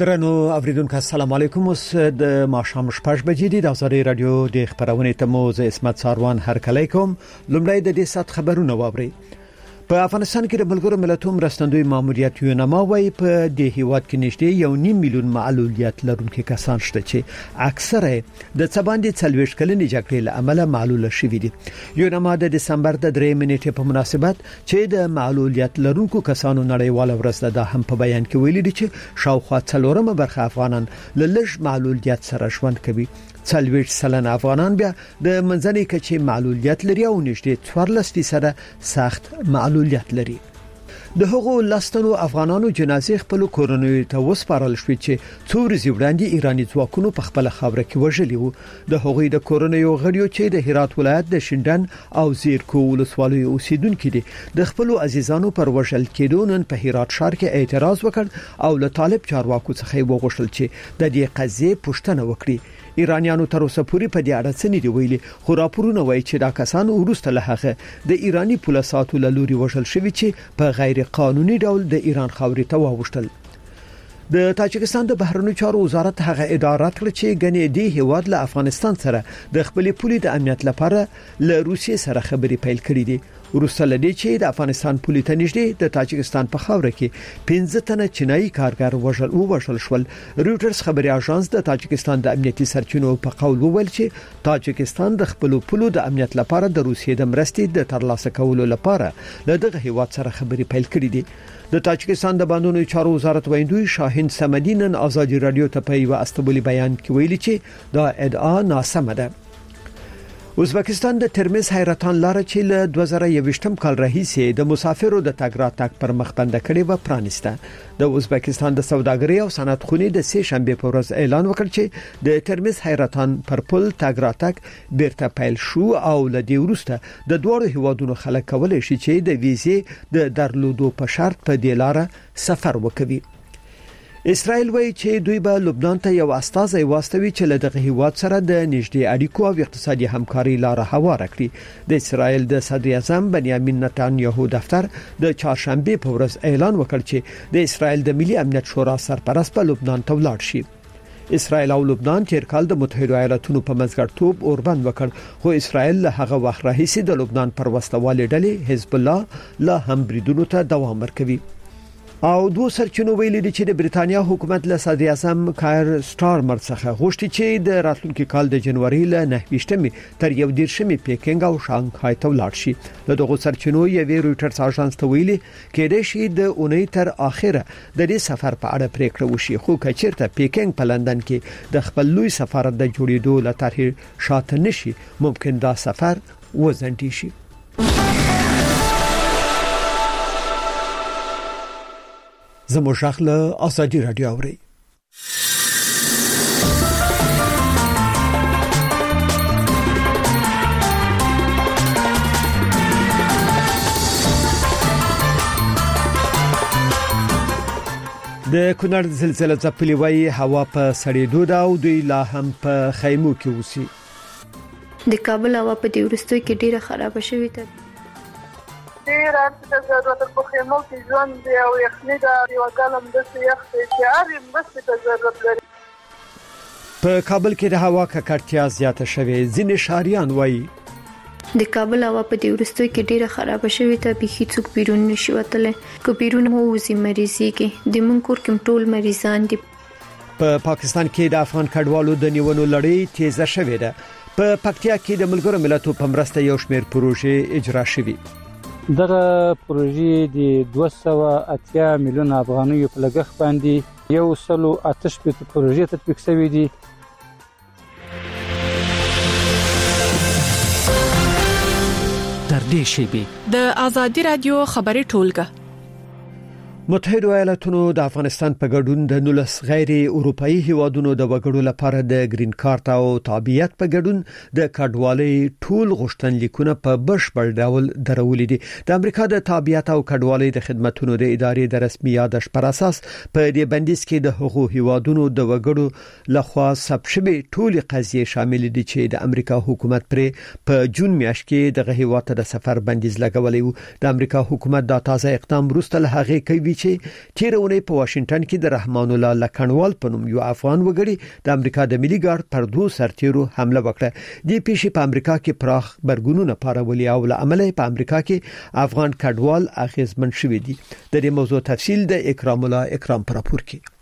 درنو اوریدونکو السلام علیکم. اوس د ماښام 6 بجې دي. د ازادي رادیو د خبرونه تموز اسمت ساروان هرکلی کوم. لومړی د دې سات خبرونه واوري. په افغانستان کې د ملګرو ملتونو مرستندوی ماموریت یونما وايي په دې هیواد کې نږدې 1.5 میلیون معلولیت لرونکي کسان شته چې اکثره د څباندې 40 کلنې جګړې له امله معلول شوي دي. یونما د دسمبر د 3 نیټې په مناسبت چې د معلولیت لرونکو کسانو نړیواله ورځ ده هم په بیان کې ویلي دي چې شاوخوا 4 برخه افغانان له لږ معلولیت سره ژوند کوي. 40 سلنه افغانان بیا د منځنۍ کچې معلولیت لري او نږدې 14% سخت معلولیت لري. د هغو لاستنو افغانانو جنازې خپل کورنۍ ته وسپارل شوې چې څو ورځې وړاندې ایرانی ځواکونو په خپل خاوره کې وژلي وو. د هغوی د کورنۍ غړیو چې د هرات ولایت د شینډن او زیرکو ولسوالیو اوسیدونکو دي د خپل عزیزانو پر وژل کېدو نن په هرات ښار کې اعتراض وکړ او له طالب چارواکو څخه وغوښتل چې د دې قضیې پوښتنه وکړي. ایرانیانو تر اوسه پورې په دې اړه څه نه دی ویلي، خو راپورونه وایي چې دا کسان وروسته له هغه د ایرانی پولیسو له لوري وژل شوی چې په غیر قانوني ډول د ایران خاورې ته واوښتل. د تاجکستان د بهرنیو چارو وزارت هغه اداره کړ چې غنې دی هیواد له افغانستان سره د خپل پولي د امنیت لپاره له روسیې سره خبرې پیل کړې دي. وروسته لدې چې د افغانستان پولي ته نږدې د تاجکستان په خاوره کې 15 تنه چینایي کارګر وژل شول. رويټرز خبري اژانس د تاجکستان د امنیتي سرچینو په قول وویل چې تاجکستان د خپل پولو د امنیت لپاره د روسیې د مرستې د ترلاسه کولو لپاره له دغه هیواد سره خبرې پیل کړې دي. د تاجکستان د بانونو چارو وزارت ویندوی شاهین سمدی نن ازادي رادیو ته په یو استبولي بیان کې ویلي چې دا ادعا ناسمه ده. ازبکستان د ترمز حیرتان لار چې له 2021 کال راهیسې د مسافرو د تګ راتګ پر مخ بنده کړي و پرانیسته. د ازبکستان د سوداګرۍ او صنعت خونې د سه شنبه په ورځ اعلان وکړ چې د ترمز حیرتان پر پل تګ راتګ بیرته پیل شو او له دې وروسته د دوه هیوادونو خلک کولای شي چې د ویزې د درلودو په شرط په دې لار سفر وکړي. اسرائیل وایي چې دوی به لبنان ته یو استازی واستوي چې له دغه هیواد سره د نږدې اړیکو او اقتصادي همکاري لاره هواره کړي. د اسرائیل د صدر اعظم بنیامین نتانیاهو دفتر د چهارشنبه په ورځ اعلان وکړ چې د اسرائیل د ملي امنیت شورا سرپرست په لبنان ته ولاړ شي. اسرائیل او لبنان تیر کال د متحده ایالاتونو په منځګړیتوب اوربند وکړ، خو اسرائیل له هغه وخت راهیسې د لبنان پر وسلوالې ډلې حزب الله لا هم بریدونو ته دوام ورکوي. او دوه سرچینو ویلي دي چې د بریتانیا حکومت له صدر اعظم کایر سټارمر څخه غوښتي چې د راتلونکي کال د جنوري له 9 تر 11 پیکینګ او شانګهای ته ولاړ شي. له دغه سرچینو یوې رويټرز اژانس ته ویلي کېدای شي د اونۍ تر اخره د دې سفر په اړه پریکړه وشي، خو کچیرته پیکینګ په لندن کې د خپل لوی سفارت د جوړېدو لپاره شاته نشي، ممکن دا سفر وزنډي شي. زمو شخله ازادي رادیو اوري. د کونړ زلزلې ځپلې وای هوا په سړېدو دا او دوی لا هم په خیمو کې اوسي. د کابل هوا په دې ورستو کې ډیره خراب شوې ده. رات د ضرورت په خیمو کې ژوند دی او یخني دا یو کلم د یخ تیاري مست ته ضرورت لري. په کابل کې د هوا ککړتیا زیاته شوې. ځینې شاریان وایي د کابل هوا په دې ورستو کې ډیره خراب شوې ده، به هیڅ بیرون نشي وتلی. کو بیرون مو وزي مریضي کې د منکور کوم ټول مریضان دي. په پاکستان کې د افغان کډوالو د نیونو لړۍ تیزه شوې ده. په پکتیا کې د ملګرو ملتونو په مرسته یو شمېر پروژې اجرا شوې. دغه پروژې د 280 میلیون افغانیو په لګښت باندې 108 پروژې تطبیق شوې دي. تر دې شیبې د ازادي رادیو خبري ټولګه. متحده ایالاتونو د افغانستان په ګډون د 19 غیر اروپאי هیوادونو د وګړو لپاره د گرین کارت او تابعیت په ګډون د کډوالۍ ټول غوښتنلیکونه په بشپړ ډول درولې دي. د امریکا د تابعیت او کډوالۍ د خدماتو د ادارې د رسمي یادښت پر اساس په دې بندیز کې د حقوقو هیوادونو د وګړو لخوا ثبت شوی ټول قضیې شامل دي چې د امریکا حکومت پر په جون میاشت کې د هیواد د سفر بندیز لګولې و. د امریکا حکومت دا تازه اقدام وروسته له هغه کوي ویلي چې تیرونه په واشنگټن کې د رحمان الله لکنوال په نوم یو افغان وګړي د امریکا د ملي ګارد پر 2 سرتیرو حمله وکړه. د پیښې په امریکا کې پراخ برګونونه پارولي او له عمله په امریکا کې افغان کډوال اخیزمن شوې دي. د دې موضوع تفصیل د اکرام الله اکرام پر راپور کې.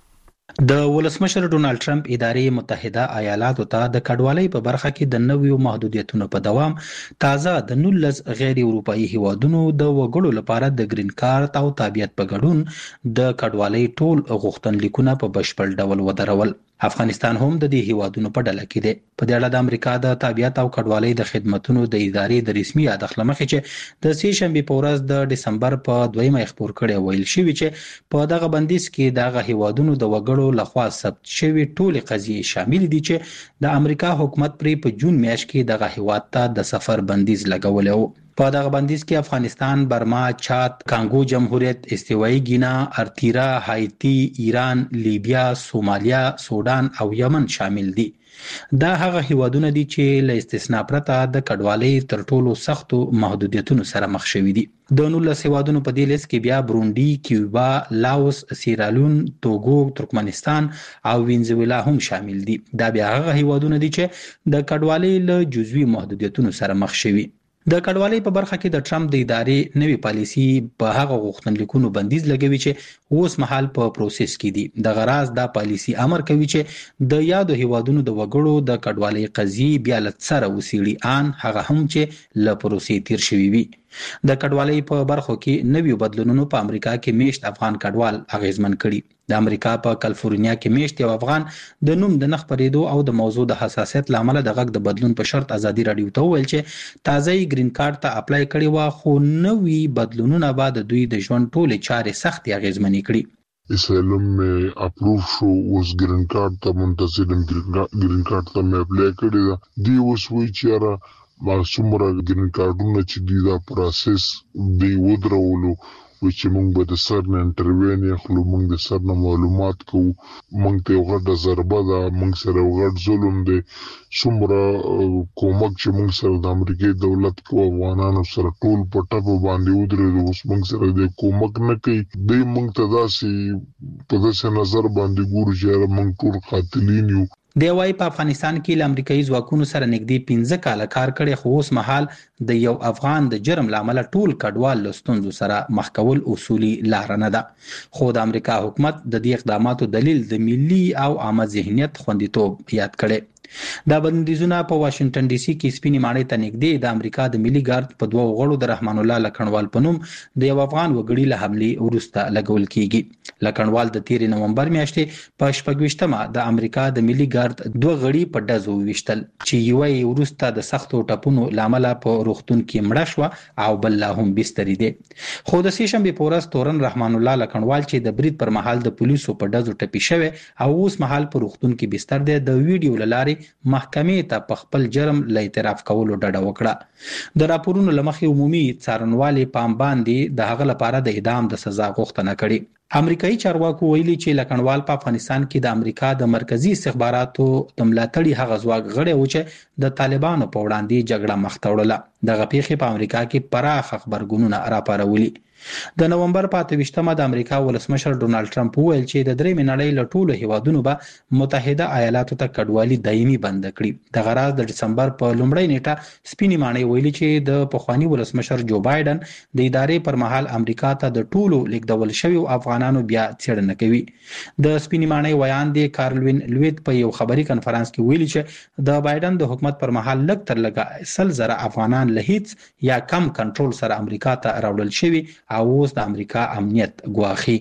د ولسمشر ډونالد ټرمپ ادارې متحده ایالاتو ته د کډوالۍ په برخه کې د نویو محدودیتونو په دوام تازه د 19 غیر اروپאי هیوادونو د وګړو لپاره د گرین کارت او تابعیت په ګډون د کډوالۍ ټول غوښتنلیکونه په بشپړ ډول ودرول. افغانستان هم د دې هیوادونو په ډله کې دی. په دې اړه د امریکا د تابعیت او کډوالۍ د خدماتو د ادارې د رسمي یادښت لمخې چې د سې شنبه په ورځ د دسمبر په 2 خبر کړي ویل شوی چې په دغه بندیز کې دغه هیوادونو د وګړو لخوا ثبت شوی ټول قضیې شامل دي چې د امریکا حکومت پرې په جون میاشت کې دغه هیواد ته د سفر بندیز لګولې و. په دغه بندیز کې افغانستان، برما، چاد، کانګو جمهوریت، استوایي ګینا، ارتیرا، هایتی، ایران، لیبیا، سومالیا، سودان او یمن شامل دي. دا هغه هیوادونه دي چې له استثناء پرته د کډوالۍ تر ټولو سختو محدودیتونو سره مخ شوي دي. د 19 هیوادونو په دې لیست کې بیا بروندي، کیوبا، لاوس، سیرالون، توګو، ترکمنستان او وینزویلا هم شامل دي. دا بیا هغه هیوادونه دي چې د کډوالۍ له جزوي محدودیتونو سره مخ شوي. د کډوالۍ په برخه کې د ټرمپ د ادارې نوې پالیسي په هغه غوښتنلیکونو بندیز لګوي چې اوس مهال په پروسس کې دي. د غراض دا پالیسي امر کوي چې د یادو هیوادونو د وګړو د کډوالۍ قضیې بیا لڅره وسیړي ان هغه هم چې له پروسې تیر شوی وي. د کډوالۍ په برخو کې نویو بدلونونو په امریکا کې میشت افغان کډوال اغیزمن کړي. د امریکا په کالیفورنیا کې میشت یو افغان د نوم د نخ پریدو او د موضوع د حساسیت لامل د غږ د بدلون په شرط ازادي رادیو ته ویل چې تازه گرین کارت ته اپلای کړي وا خو نوې بدلونونه بعد دوی د ژوند ټولې چارې سخت اغیزمنې کړي. اسلام اپروف شو اوس گرین کارت ته منتظرم گرین کارت ته مې اپلای کړی دا دی اوس وی چې ما څومره گرین کارتونه چې دی دا پروسس دی ودرولو چې موږ به د سر نه انټرویو نه خلو موږ د سر نه معلومات کوو موږ ته غړ ضربه ده موږ سره غړ ظلم دی څومره کومک چې موږ سره د امریکای دولت کو افغانانو سره ټول په ټاپو باندې ودرېدو اوس موږ سره د کومک نه کوي دی موږ ته داسې په داسې نظر باندې ګورو چې موږ ټول قاتلین یو. دی وايي په افغانستان کې له امریکایي ځواکونو سره نږدې 15 کاله کار کړي خو اوس مهال د یو افغان د جرم لامل ټول کډوال له ستونزو سره مخ کول اصولي لار نه ده. خو د امریکا حکومت د دې اقداماتو دلیل د ملي او عامه ذهنیت خوندیتوب یاد کړي. دا بندیزونه په واشنگټن ډي سي کې سپینې ماڼۍ ته نږدې د امریکا د ملي ګارد په 2 غړو د رحمان الله لکنوال په نوم د یو افغان وګړي له حملې وروسته لګول کیږي. لکنوال د 13 نومبر میاشتې په 26مه د امریکا د ملي ګارد 2 غړي په ډزو وشتل چې یو یې وروسته د سختو ټپونو لامل په روغتون کې مړه شو او بل لا هم بستر دي. خو د سې شنبه په ورځ تورن رحمان الله لکنوال چې د برید پر مهال د پولیسو په ډزو ټپي شوی او اوس مهال په روغتون کې بستر دی د ویډیو لارې محکمې ته په خپل جرم له اعتراف کولو ډډه وکړه. د راپورونو لمخې عمومي څارنوالي پام باندې د هغه لپاره د اعدام د سزا غوښتنه کړې. امریکایي چارواکو ویلي چې لکنوال په افغانستان کې د امریکا د مرکزی استخباراتو د ملاتړي هغه ځواک غړی و چې د طالبانو په وړاندې جګړه مخ ته وړله. دغه پیښې په امریکا کې پراخ خبرګونونه راپارولي. د نومبر په 28مه د امریکا ولسمشر ډونالد ټرمپ ویل چې د درې نړۍ له ټولو هیوادونو به متحده ایالاتو ته کډوالي دایمي بند کړي. د غراض د دسمبر په لومړۍ نیټه سپینې ماڼۍ ویلي چې د پخوانی ولسمشر جو بایدن د ادارې پر مهال امریکا ته د ټولو لیکدول شوی افغانانو بیا څېړنه کوي. د سپینې ماڼۍ ویان دی کارلوین لویت په یو خبري کانفرنس کې ویلي چې د بایدن د حکومت پر مهال لږ تر لږه 100,000 افغانان له هیڅ یا کم کنټرول سره امریکا ته راوړل شوی او اوس د امریکا امنیت ګواښي.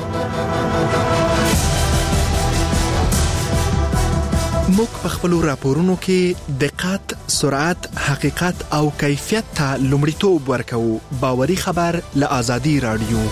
موږ په خپل راپورونو کې دقت، سرعت، حقیقت او کیفیت ته لومړیتوب ورکوو. باوري خبر له آزادي رادیو.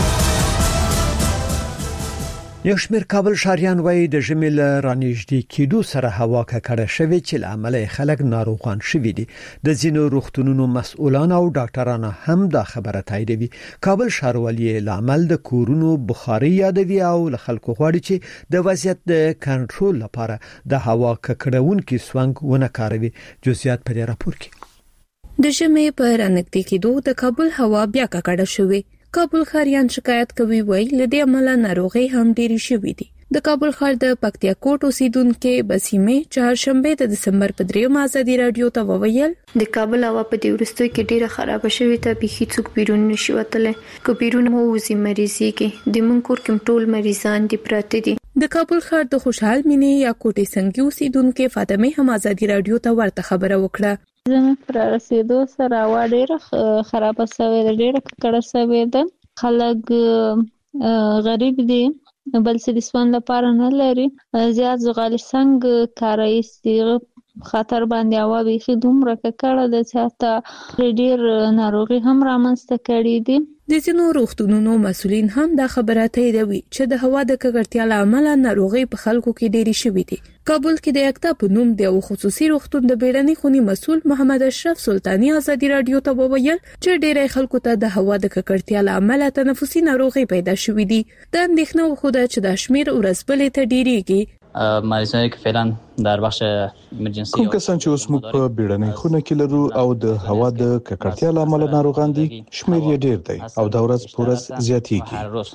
یو شمېر کابل شهریان وایي د ژمي له رانږدې کېدو سره هوا ککړه شوې چې له امله خلک ناروغان شوي دي. د ځینو روغتونونو مسؤلان او ډاکټران هم دا خبره تاییدوي. کابل ښاروالي له عمل د کورونو بخاري یادوي او له خلکو غواړي چې د وضعیت د کنټرول لپاره د هوا ککړونکي سونګ ونه کاروي. جزئیات په دې راپور کې. د ژمي په رانږدې کېدو د کابل هوا بیا ککړه شوې. کابل ښاریان شکایت کوي وایي لدې عمله ناروغي هم ډېری شوې دي. د کابل ښار د پکتیا کوټ اوسیدونکو بسیمه چهارشنبه د دسمبر په 3 آزادي رادیو ته وویل د کابل هوا په دې ورستوي کې ډیره خراب شوې ته به هیڅوک بیرون نشي وتلی. کو بیرون مو وزي مریضي کې د منکور کوم ټول مریضان دي پراته دي. د کابل ښار د خوشحال مینې یا کوټې څنګه اوسیدونکو فاطمه هم آزادي رادیو ته ورته خبره وکړه. زموږ پر رسیدو سره هوا ډیره خراب شوې ده، ډیره ککړه شوې ده. خلک غریب دي، بل څه د سوان لپاره نه لري. زیات زغال څنګه کارای سي خطر باندې هوا به دومره ککړه ده چې حتی ډېر ناروغي هم رامنځته کړي دي. د ځینو روغتونونو مسؤلین هم دا خبره تاییدوي چې د هوا د ککړتیا له امله ناروغي په خلکو کې ډېری شوې دي. کابل کې د یکتا په نوم د یو خصوصي روغتون د بیړني خونی مسؤل محمد اشرف سلطانی آزادي رادیو ته وویل چې ډېری خلکو ته د هوا د ککړتیا له امله تنفسي ناروغي پیدا شوې دي. د اندېښنو خوده چې د شمیر ورځپلې ته ډېریږي. مریضانو کې فعلا در بخش ایمرجنسي کوم کسان چې اوس موږ په بیړنۍ خونه کې لرو او د هوا د ککړتیا له امله ناروغان دي شمیر یې ډیر دی او د ورځ په ورځ زیاتېږي. هر روز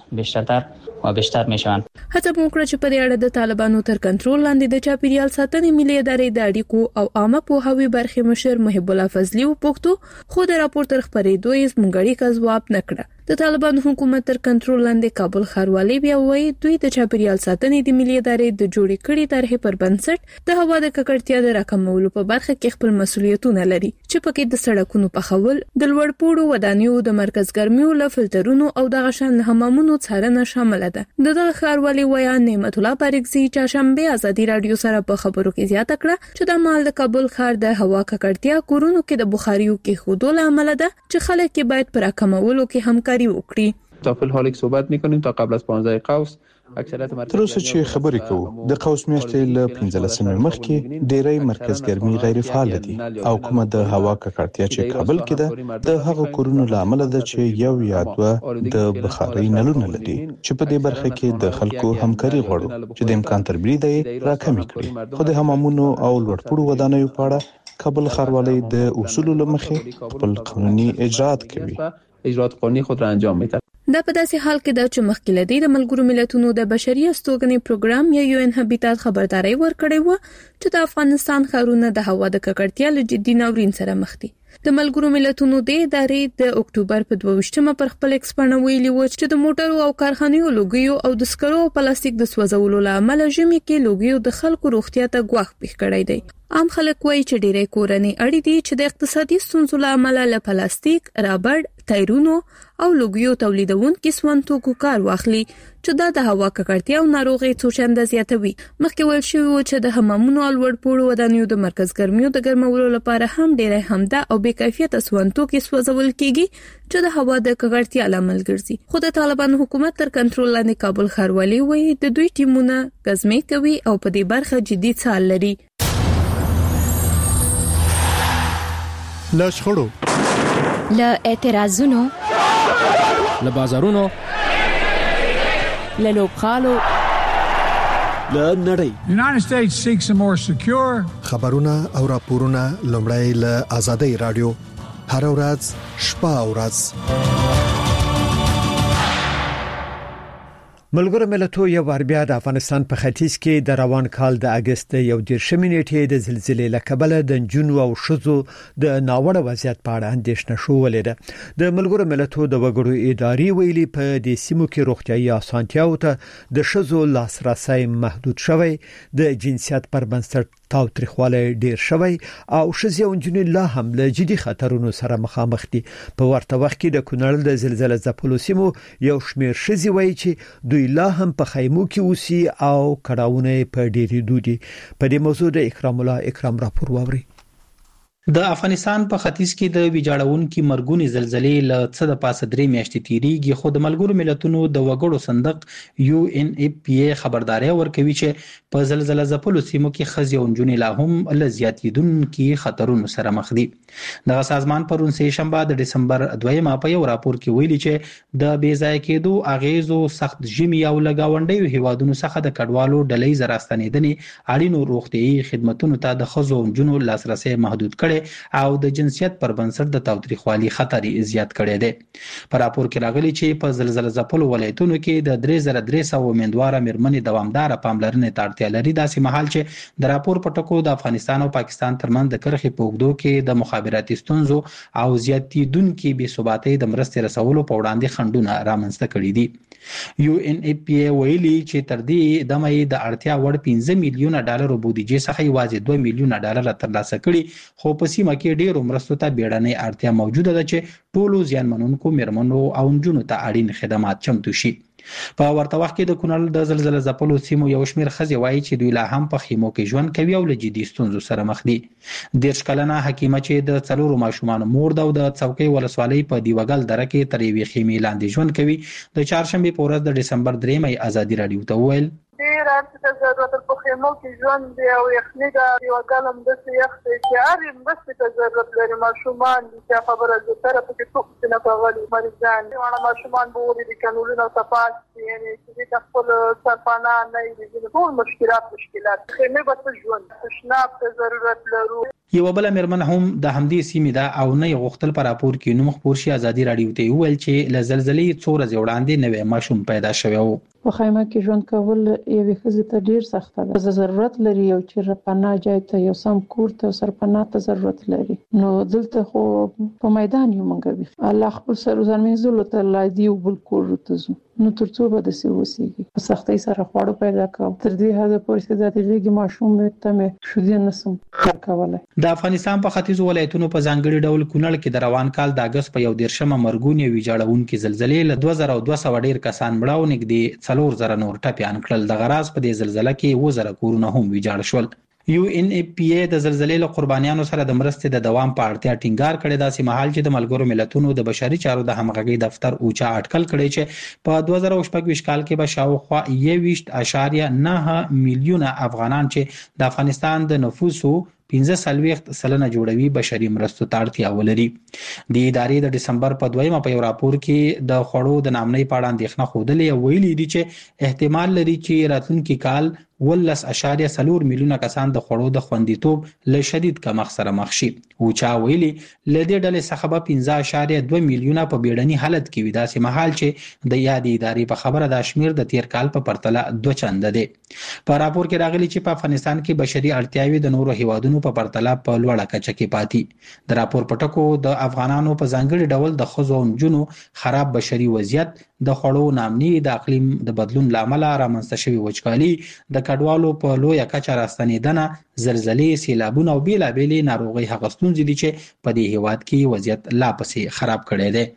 بیشتر میشوند. هڅه وکړه چې په دې اړه د طالبانو تر کنټرول لاندې د چاپیریال ساتنې ملي ادارې د اړیکو او عامه پوهاوي برخې مشر محب الله فضلی وپوښتو خو د راپور تر خبرېدو یې زموږ کا ځواب نکړه. د طالبانو حکومت تر کنټرول لاندې کابل ښاروالۍ بیا وایي دوی د چاپیریال ساتنې د ملي ادارې د جوړې کړې طرحې پر بنسټ د هوا د ککړتیا د راکمولو په برخه کې خپل مسؤلیتونه لري چې پکې د سړکونو پخول، د لوړپوړو ودانیو د مرکز ګرمیو له فلټرونو او د غشن حمامونو څارنه شامل ده. د ښاروالۍ ویا نعمت الله بارکزي چهارشنبه آزادي رادیو سره په خبرو کې زیاته کړه چې د مال د کابل ښار د هوا ککړتیا کورونو کې د بخاریو کې خودول عمل ده چې خلک کې باید پر راکمولو کې همکاري وکړي. تا په حال کې صحبت می‌کنیم تا قبل از 15 قوس تر اوسه چې خبرې کوو د قوس میاشتې له 15 مخکې ډېری مرکز ګرمي غیر فعال دي او کومه د هوا ککړتیا چې کابل کې ده د هغو کورونو لامل ده چې یو یا دوه د بخارۍ نلونه لري چې په دې برخه کې د خلکو همکاري غواړو چې د امکان تر بریده راکمې کړي. خو د حمامونو او لوړپوړو ودانیو په اړه کابل ښاروالۍ د اصولو له مخې خپل قانوني اجراءات کوي. اجراءات قانوني خود را انجام میده. دا په داسې حال کې ده چې مخکې لدی د ملګرو ملتونو د بشري استوګنې پروګرام یا UN هابیتات خبرداري ورکړې و چې د افغانستان ښارونه د هوا د ککړتیا له جدي ناورین سره مخ دي. د ملګرو ملتونو د ادارې د اکتوبر په 22مه پر خپل ایکسپرټ ویلي و چې د موټرو او کارخانو لوګیو او د سکرو او پلاستیک د سوځولو لامل ژمي کې لوګیو د خلکو روغتیا ته ګواښ پیښ کړی دی. عام خلک وایي چې ډېرې کورنۍ اړې دي چې د اقتصادي ستونزو لامل له پلاستیک، رابر، ټایرونو او لوګیو تولیدونکو سوانتوکو کار واخلي چې دا د هوا ککړتیا او ناروغي څو چنده زیاتوي. مخکې ویل شوی و چې د حمامونو او لوړپوړو ودانیو د مرکز ګرمیو د ګرمولو لپاره هم ډېرې همدا او بې کیفیته سوانتوکي سوځول کیږي چې د هوا د ککړتیا لامل ګرځي. خو د طالبانو حکومت تر کنټرول لاندې کابل ښاروالۍ وایي د دوی ټیمونه غزمې کوي او په دې برخه جدي څار لري. له شخړو، له اعتراضونو، له بازارونو، له لوبخالو، له نړۍ United States seeks a more secure خبرونه او راپورونه لومړی له آزادۍ رادیو هر ورځ شپه او ورځ. ملګرو ملتونو یو بار بیا د افغانستان په ختیځ کې د روان کال د اگست 11 نیټې د زلزلې له کبله د جنو او شذو د ناوړه وضعیت په اړه اندېښنه شو ولیده. د ملګرو ملتونو د وګړو ادارې ویلي په دې سیمو کې روغتيایي اسانتیاو ته د شذو لاسرسي محدود شوی، د جنسیت پر بنسټ تاوتریخواله ډیر شوی او شذي او جنو لا هم له جدي خطرونو سره مخامخ دي. په ورته وخت کې د کونړ د زلزلې ځپلو سیمو یو شمیر شذي وایي چې دوی لا هم په خیمو کې اوسي او کډاونه په ډېری دودي. په دې موضوع د اکرام الله اکرام راپور واوري. د افغانستان په ختیځ کې د ویجاړونکو مرګونی زلزلې له څه د پاسه درې میاشتې تیریږي، خو د ملګرو ملتونو د وګړو صندوق UNFPA خبرداري ورکوي چې په زلزلې ځپلو سیمو کې خزي او جنونې لا هم له زیاتیدونکو خطرونو سره مخ دي. د سازمان پرون سه شنبه د دسمبر 2 په یو راپور کې ویلي چې د بې ځای کېدو اغیزو سخت ژمي او لګاونډیو هیوادونو څخه د کډوالو ډلې زراستنیدنې اړینو روغتيایي خدماتو ته د خزو او جنونو لاسرسي محدود کړي شوی او د جنسیت پر بنسټ د تاوتریخوالي خطر زیات کړی دی. په راپور کې راغلي چې په زلزلہ ځپلو ولایتونو کې د 3300 امیدواره مېرمنې دوامدار پاملرنې ته اړتیا لري. داسې مهال چې د راپور په ټکو د افغانستان او پاکستان ترمنځ د کرښې په اوږدو کې د مخابراتي ستونزو او زیاتېدونکې بې ثباتۍ د مرستې رسولو په وړاندې خنډونه رامنځته کړي دي. UNFPA ویلي چې تر دې دمه د اړتیا وړ 15 میلیونه ډالر بودیجې څخه یوازې 2 میلیونه ډالر ترلاسه کړي، خو په سیمه کې ډیرو مرستو ته بیړنۍ اړتیا موجوده ده چې ټولو زیانمنونکو مېرمنو او نجونو ته اړین خدمات چمتو شي. په ورته وخت کې د کونړ د زلزلہ ځپلو سیمو یو شمېر ښځې وایي چې دوی لا هم په خیمو کې ژوند کوي او له جدي ستونزو سره مخ دي. 10 کلنه حکیمه چې د 4 ماشومانو مور ده او د څوکۍ ولسوالۍ په دیوګل دره کې تر یوې خیمې لاندې ژوند کوي، د چهارشنبې په ورځ د ډسمبر 3 ازادي راډیو ته وویل ډېر ارزښت ضرورت په خیمو کې ژوند دی او یخني ده، یو ګلم د یخ دی چې هر مرستې ته ضرورت لري. ماشومان دي چې خبره زه سره پکې ټوک نه کوي، مریضان دي، ماشومان به ولې د قانونونو صفات یعنی چې د خپل سرپانا نه دي، ټول مشکلات خیمه به ژوند تشناب ته ضرورت لرو. یو بل مېرمن هم د همدې سیمې ده او نه غوښتل پر راپور کې نوم خپور شي. ازادي راډیو ته ویل چې له زلزلې څو ورځې وړاندې نوې ماشوم پیدا شوی و. په خیمه کې ژوند کول یوې ښځې ته ډیر سخت ده. ضرورت لري یو چې پناه ځای ته یو سم کور ته سرپناه ته ضرورت لري. نو دلته خو په میدان یو منګوي الله خپل سر ځانمنځلو ته لادي او بل کور ته زو نو ترڅو به د سیوسیږي په سختۍ سره خواړه پیدا کوم. تر دې حد پورې چې د دې ماشوم ته مې شو دي نسم کار کولای. د افغانستان په ختیځو ولایتونو په ځانګړي ډول کونړ کې د روان کال د اگست په 11 مرګونی ویجاړونکې زلزلې له 2200 ډیر کسان مړه او نږدې 4000 نور ټپيان کړل. د غراز په دې زلزلې کې 2000 کورونه هم ویجاړ شول. UNFPA د زلزلې له قربانیانو سره د مرستې د دوام په اړتیا ټینګار کړی. داسې مهال چې د ملګرو ملتونو د بشري چارو د همغږي دفتر اوچا اټکل کړی چې په 2024 کال کې به شاوخوا 21.9 میلیونه افغانان چې د افغانستان د نفوسو 15% جوړوي بشري مرستو ته اړتیا ولري. د ادارې د دسمبر په 2 په یو راپور کې د خوړو د نامنۍ په اړه اندېښنه خوده ویلي دي چې احتمال لري چې راتلونکي کال 18.4 میلیونه کسان د خوړو د خوندیتوب له شدید کمښت سره مخ شي. اوچا ویلي له دې ډلې څخه به 15.2 میلیونه په بیړني حالت کې وي. داسې مهال چې د یادې ادارې په خبره د شمیر د تیر کال په پرتله 2 چنده دی. په راپور کې راغلي چې په افغانستان کې بشري اړتیاوې د نورو هیوادونو په پرتله په لوړه کچه کې پاتې. د راپور په ټکو د افغانانو په ځانګړي ډول د ښځو او نجونو خراب بشري وضعیت، د خوړو نامنۍ، د اقلیم د بدلون لامل رامنځته شوی وچکالي، د کډوالو په لویه کچه راستنېدنه، زلزلې، سیلابونه او بیلابېلې ناروغۍ هغه ستونزې دي چې په دې هیواد کې وضعیت لا پسې خراب کړی دی.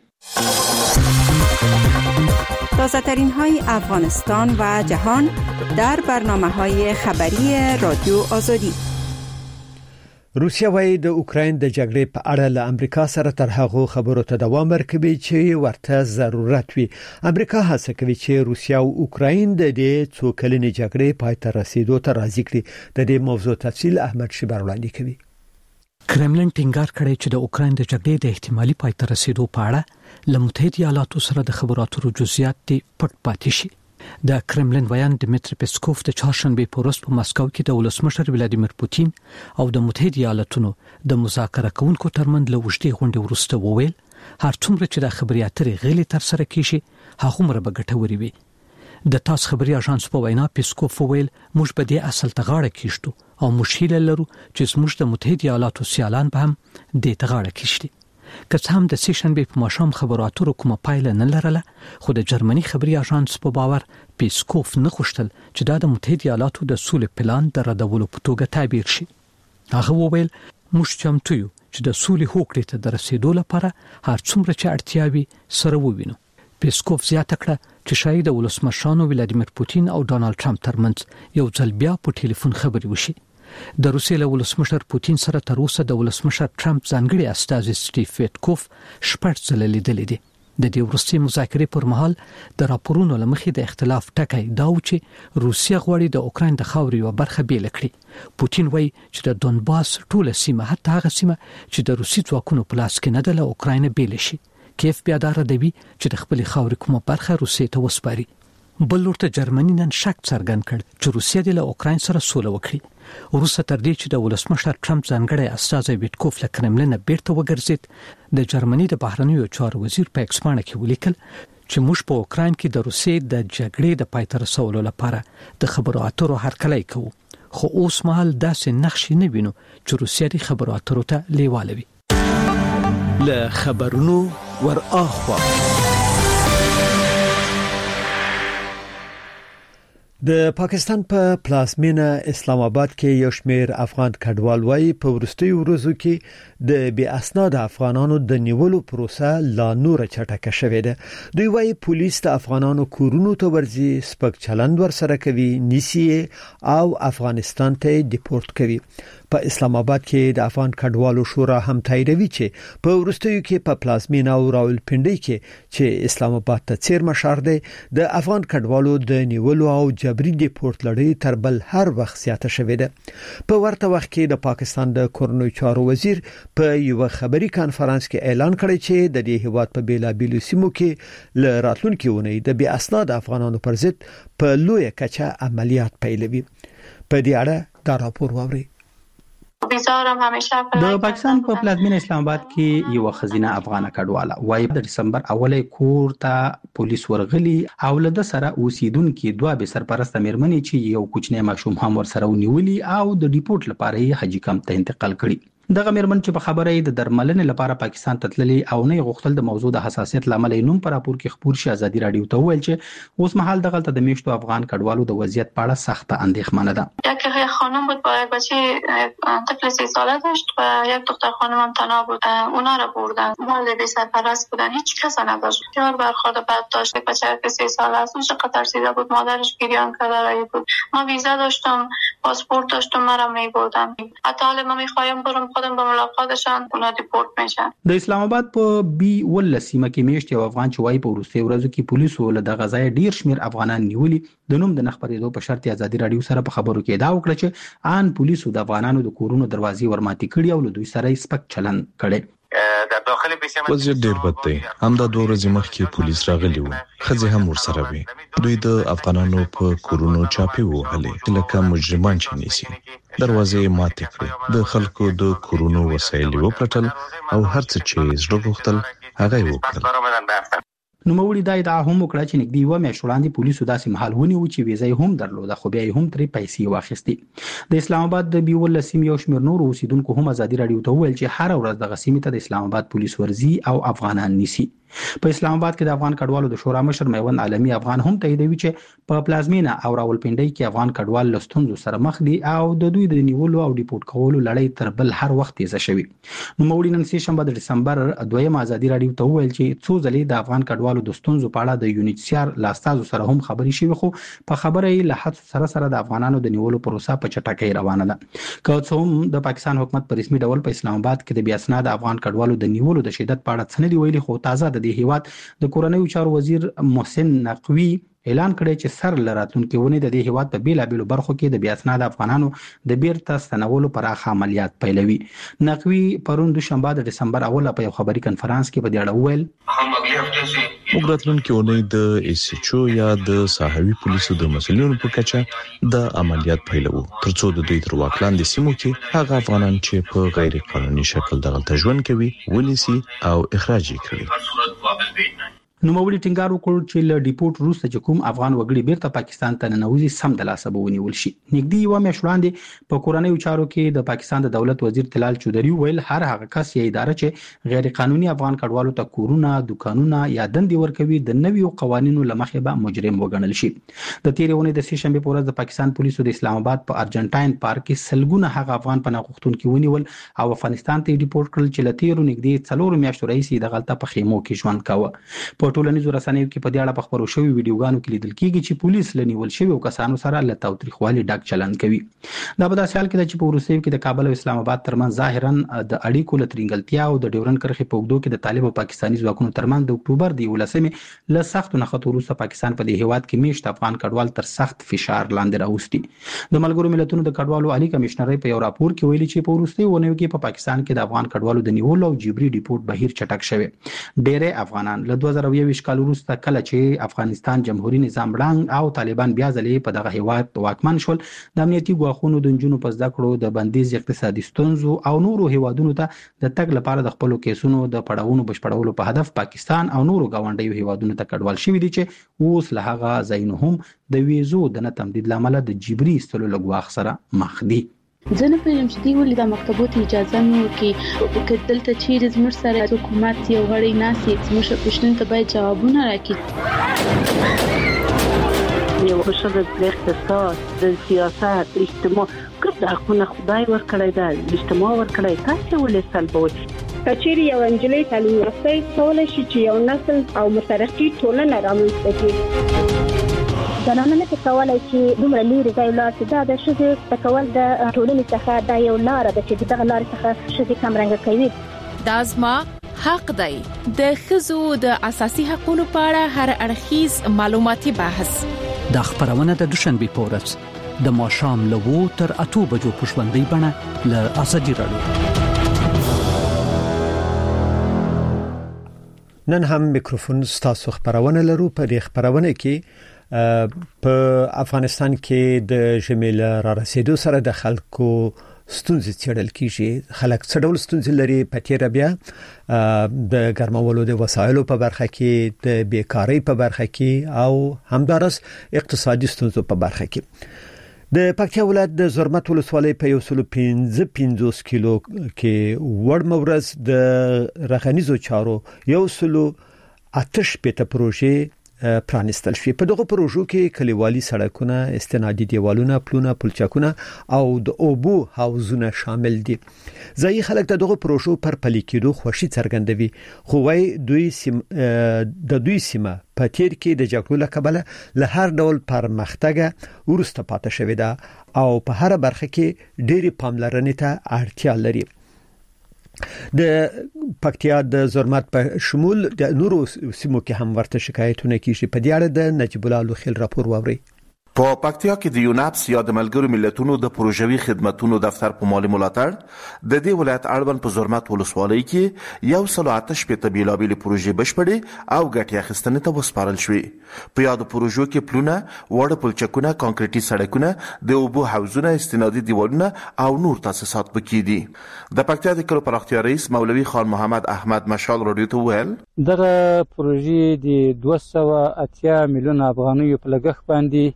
تازه ترین های افغانستان و جهان در برنامه‌های خبری رادیو آزادی. روسیه وايي د اوکراین د جګړې په اړه له امریکا سره تر هغه خبرو ته دوام ورکوي چې ورته ضرورت وي. امریکا هڅه کوي چې روسیه او اوکراین د دې څو کلنې جګړې پای ته رسیدو ته راضي کړي. د دې موضوع تفصیل احمد شیبر وړاندې کوي. کرملن ټینګار کړی چې د اوکراین د جګړې د احتمالي پای ته رسیدو په اړه له متحده ایالاتو سره د خبرو اترو جزئیات پټ پاتې شي. د کرملن ویان دمیتری پسکوف د چهارشنبه په ورځ په مسکو کې د ولسمشر ولادیمیر پوتین او د متحده ایالاتونو د مذاکره کوونکو ترمنځ له وشتي غونډې وروسته وویل هر څومره چې د خبري اترې غلي تر سره کیږي هغه مر به ګټوري وي. د تاس خبري اژانس په وینا پسکوف وویل موږ به د اصل تغاړه کیشتو او مشکل لرو چې زموږ د متحده ایالاتو سیالان به هم د تغاړه کیشتي. که څه هم د سیشنبه په ماشام خبرو اترو کومه پایله نه لرله، خو د جرمني خبري اژانس په باور پسکوف نه خوشتل چې د متحده ایالاتو د سولې پلان د ردولو په توګه تعبیر شي. هغه وویل موږ چمتو یو چې د سولې هوکړې ته د رسیدو لپاره هر څومره چې اړتیا وي سره ووینو. پسکوف زیاته کړه چې شاید د ولسمشرانو ولادیمیر پوتین او ډانلډ ټرمپ ترمنځ یو ځل بیا په ټلیفون خبرې وشي. د روسیې له ولسمشر پوتین سره تر اوسه د ولسمشر ټرمپ ځانګړي استازي سټیف ویټکوف شپږ ځله لیدلي دي. د دې وروستي مذاکرې پر مهال د راپورونو لمخې د اختلاف ټکی دا و چې روسیه غواړي د اوکراین د خاورې یو برخه بیل کړي. پوتین وایي چې د دونباس ټوله سیمه حتی هغه سیمه چې د روسي ځواکونو په لاس کې نه ده له اوکراین بیل شي. کیف بیا دا ردوي چې د خپل خاورې کومه برخه روسیې ته وسپاري. بل ورته جرمني نن شک څرګند کړ چې روسیه د اوکراین سره سوله وکړي. وروسته تر دې چې د ولسمشر ټرمپ ځانګړی استازی ویټکوف له کرملین بیرته وګرځید، د جرمني د بهرنیو چارو وزیر په ایکس باندې کې ولیکل چې موږ په اوکراین کې د روسیې د جګړې د پای ته رسولو لپاره د خبرو اترو هرکلی کوو، خو اوس مهال داسې نقشې نه وینو چې روسیه د خبرو اترو ته لیواله وي. له خبرونو ور اخوا د پاکستان په پلازمینه اسلام آباد کې یو شمېر افغان کډوال وايي په ورستیو ورځو کې د بې اسناد افغانانو د نیولو پروسه لا نور چټکه شوې ده. دوی وايي پولیس د افغانانو کورونو ته ورځي، سپک چلند ورسره کوي، نیسي او افغانستان ته ډیپورت کوي. په اسلام آباد کې د افغان کډوالو شورا هم تاییدوي چې په ورستیو کې په پلازمینه او راولپنډي کې چې اسلام آباد ته څیرمه ښار دی د افغان کډوالو د نیولو او جبري ډیپورت لړۍ تر بل هر وخت زیاته شوې ده. په ورته وخت کې د پاکستان د کورنیو چارو وزیر په یو خبري کانفرنس کې اعلان کړی چې د دې هیواد په بیلابیلو سیمو کې ل راتلونکي ونې د بې اسناد افغانانو پر ضد په لوی کچه عملیات پیلوي. په دې اړه دا راپور واوري. د پاکستان په پلازمینه اسلام آباد کې یو خزینه افغان کډواله وایي د دسمبر اولې کور ته پولیس ورغلي او له سره اوسیدونکو دوه به سرپرست مېرمنې چې یو کوچنی ماشوم هم ورسره ونیولي او د ډیپورت لپاره یې حاجی کمپ ته انتقال کړي. دغه مېرمن چې په خبره د درملنې لپاره پاکستان ته تللي او نه غوښتل د موضوع د حساسیت لامل نوم پر راپور کې خبر شي ازادي رادیو ته ویل چې اوس مهال دغه د میشتو افغان کډوالو د وضعیت په اړه سخت اندېښمنه ده. یک خانم بود با یک بچه طفل 3 ساله داشت و یک دختر خانم هم تنها بود. اونا رو بردن. والد سرپرست بودن. هیچ کس نداشت. بسیار برخورد بد داشت. بچه 3 ساله است. اون چقدر ترسیده بود. مادرش گریان کرده رای بود. ما ویزا داشتم، پاسپورت داشتم، مرا میبردن. حتی حالا ما میخوایم برم خودم به ملاقاتشان اونا دیپورت میشن. د اسلام آباد په بي ول سیمه کې میشت یو افغان چې وايي په ورسته ورځو کې پولیسو له دغه ځای ډیر شمیر افغانان نیولي د نوم د نخبرېدو په شرط ازادي رادیو سره په خبرو کې دا وکړه چې ان پولیسو د افغانانو د کورونو دروازې ورماتې کړي او له دوی سره سپک چلند کړي. وضعیت ډیر بد دی. همدا 2 ورځې مخکې پولیس راغلي وو، خځې هم ورسره وي. دوی د افغانانو په کورونو چاپی وهلې لکه مجرمان چې نیسي. دروازې ماتې کړې، د خلکو د کورونو وسایل وپلټل او هر څه چې زړه غوښتل هغه وکړل. نو مولوی دا ادعا هم وکړه چې نږدې و مې شوړاندې پولیسو داسې محل ونیو چې ویزه هم درلوده خو بیا هم ترې پیسې واخیستې. د اسلام آباد د بیول سیم یو شمېر نور اوسیدونکو هم ازادي رادیو ته ویل چې هر ورځ د غسیمې ته د اسلام آباد پولیس ورزي او افغانان نیسي. په اسلام آباد کې د افغان کډوالو د شورا مشر میوند عالمي افغان هم تاییدوي چې په پلازمینه او راولپنډي کې افغان کډوال له ستونزو سره مخ دي او د دوی د نیولو او ډیپورت کولو لړۍ تر بل هر وخت تیزه شوې. نو مولوی نن سه شنبه د دسمبر 2 ازادي رادیو ته ویل چې څو ځلې د افغان کډوالو د ستونزو په اړه د یونیسیار لاستازو سره هم خبري شوې خو په خبره یې له حد سره د افغانانو د نیولو پروسه په چټکۍ روانه ده. که څه هم د پاکستان حکومت په رسمي ډول په اسلام آباد کې د بیا اسناد افغان کډوالو د نیولو د شدت په اړه څه نه دی ویلي خو تازه د دې هیواد د کورنیو چارو وزیر محسن نقوی اعلان کړی چې سر لراتونکو ونې د دې هیواد په بیلابیلو برخو کې د بیا اسناد افغانانو د بیرته ستنولو پراخ عملیات پیلوي. نقوی پرون دوشنبه د دسمبر اوله په یو خبري کانفرنس کې په دې اړه وویل موږ راتلونکي ونې د ایس ایچ او یا د ساحوي پولیسو د مسؤلینو په کچه د عملیات پیلوو ترڅو د دوی تر واک لاندې سیمو کې هغه افغانان چې په غیر قانوني شکل دغلته ژوند کوي ونیسي او اخراج کړي. نو مولوی ټینګار وکړ چې له ډیپورت وروسته چې کوم افغان وګړي بیرته پاکستان ته ننوځي سم د لاسه ونیول شي. نږدې یو مې شوړاندې په کورنیو چارو کې د پاکستان د دولت وزیر تلال چودري ویل هر هغه کس یا اداره چې غیر قانوني افغان کډوالو ته کورونه، دکانونه یا دندې ورکوي د نویو قوانینو لمخې به مجرم وګڼل شي. د تیرونې د سه شنبه په ورځ د پاکستان پولیسو د اسلام آباد په ارجنټاین پارک کې سلګونه هغه افغان پناه غوښتونکي ونیول او افغانستان ته ډیپورت کړل چې له تیرو نږدې 4 میاشتو راهیسې د غلطه په خیمو کې ژوند کاوه. په ټولنیزو رسنیو کې په دې اړه په خبرو شوی ویډیوګانو کې لیدل کېږي چې پولیس له نیول شویو کسانو سره له تاوتریخوالي ډک چلند کوي. دا په داسې حال کې چې په روسیې کې د کابل او اسلام آباد ترمنځ ظاهرا د اړیکو له ترنګلتیا او د ډیورن کرښې په اوږدو کې د طالب او پاکستاني ځواکونو ترمنځ د اکتوبر د 11مې له سختو نښتو وروسته پاکستان په دې هیواد کې میشت افغان کډوال تر سخت فشار لاندې راوستي. د ملګرو ملتونو د کډوالو عالی کمشنرۍ په یو راپور کې ویلي چې په وروستي ونیو کې په پاکستان کې د افغان کډوالو د نیولو او جبري ډیپورت بهیر چټک شوی. ډېر افغانان له 2001 21 کال وروسته کله چې افغانستان جمهوریت نظام ړنګ او طالبان بیا ځلې په دغه هیواد واکمن شول، د امنیتي ګواښونو د نجونو په زده کړو د بندیز اقتصادي ستونزو او نورو هیوادونو ته د تګ لپاره د خپلو کیسونو د پړاوونو بشپړولو په هدف پاکستان او نورو ګاونډیو هیوادونو ته کډوال شوي دي چې اوس له هغه ځایونو هم د ویزو د نه تمدید له امله د جبري ایستلو له ګواښ سره مخ دي. زه نه پوهېږم چې دوی ولې د مکتبو ته اجازه نه ورکوي، که دلته چیرې زموږ سره حکومت یو غړی ناست وي زموږ پوښتنو ته باید جوابونه راکړي. یو ښځه د اقتصاد، د سیاست، اجتماع ګډ حقونه خدای ورکړی دی، اجتماع ورکړی، تاسې ولې سلبوئ؟ کچېرې یو نجلۍ تعلیم یافته کولی شي چې یو نسل او مترقي ټولنه رامنځته کړي. زنانه نه کولای چې دومره لري ځای لاړ شي. دا د ښځې تکول د ټولنې څخه دا یو لاره ده چې دغه لارې څخه ښځې کمرنګه کوي. دا زما حق دی. د ښځو د اساسي حقوقو په اړه هر اړخیز معلوماتي بحث د خبرونه د دوشنبه په ورځ د ماښام له 2 تر 8 بجو په ژوندۍ بڼه له ازادي رادیو. نن هم میکروفون ستاسو خبرونه لرو. په دې خبرونه کې په افغانستان کې د ژمي را رسیدو سره د خلکو ستونزې څېړل کیږي. خلک څه ډول ستونزې لري په تیر بیا د ګرمولو د وسایلو په برخه کې، د بیکاری په برخه کې او همدارس اقتصادي ستونزو په برخه کې. د پکتیا ولایت د زرمت ولسوالۍ په 155 کیلو کې وړ مورز د رغنیزو چارو 108 پروژې پرانستل شوې. په دغه پروژو کې کلیوالي سړکونه، استنادي دیوالونه، پلونه، پلچکونه او د اوبو حوضونه شامل دي. ځایي خلک د دغه پروژو پر پلي کېدو خوشي څرګندوي، خو وايي د دوی سیمه په تیر کې د جګړو له کبله له هر ډول پرمختګ ورسته پاتې شوې ده او په هر برخه کې ډېری پاملرنې ته اړتیا لري. د پکتیا د زرمت په شمول د نورو سیمو کې هم ورته شکایتونه کیږي. په دې اړه د نجیب الله لوخیل راپور واوري. په پکتیا کې د یونپس یا د ملګرو ملتونو د پروژوي خدماتو دفتر په مالي ملاتړ د دې ولایت اړوند په زرمت ولسوالۍ کې 108 بیلابیل پروژې بشپړې او ګټې اخیستنې ته وسپارل شوې. په یاد پروژو کې پلونه، وړ پلچکونه، کانکریټي سړکونه، د اوبو حوضونه، استنادي دیوالونه او نور تاسیسات پکې دي. د پکتیا د کلو پراختیا رئیس مولوي خان محمد احمد مشال رادیو ته ویل دغه پروژې د 280 میلیون افغانیو په لګښت باندې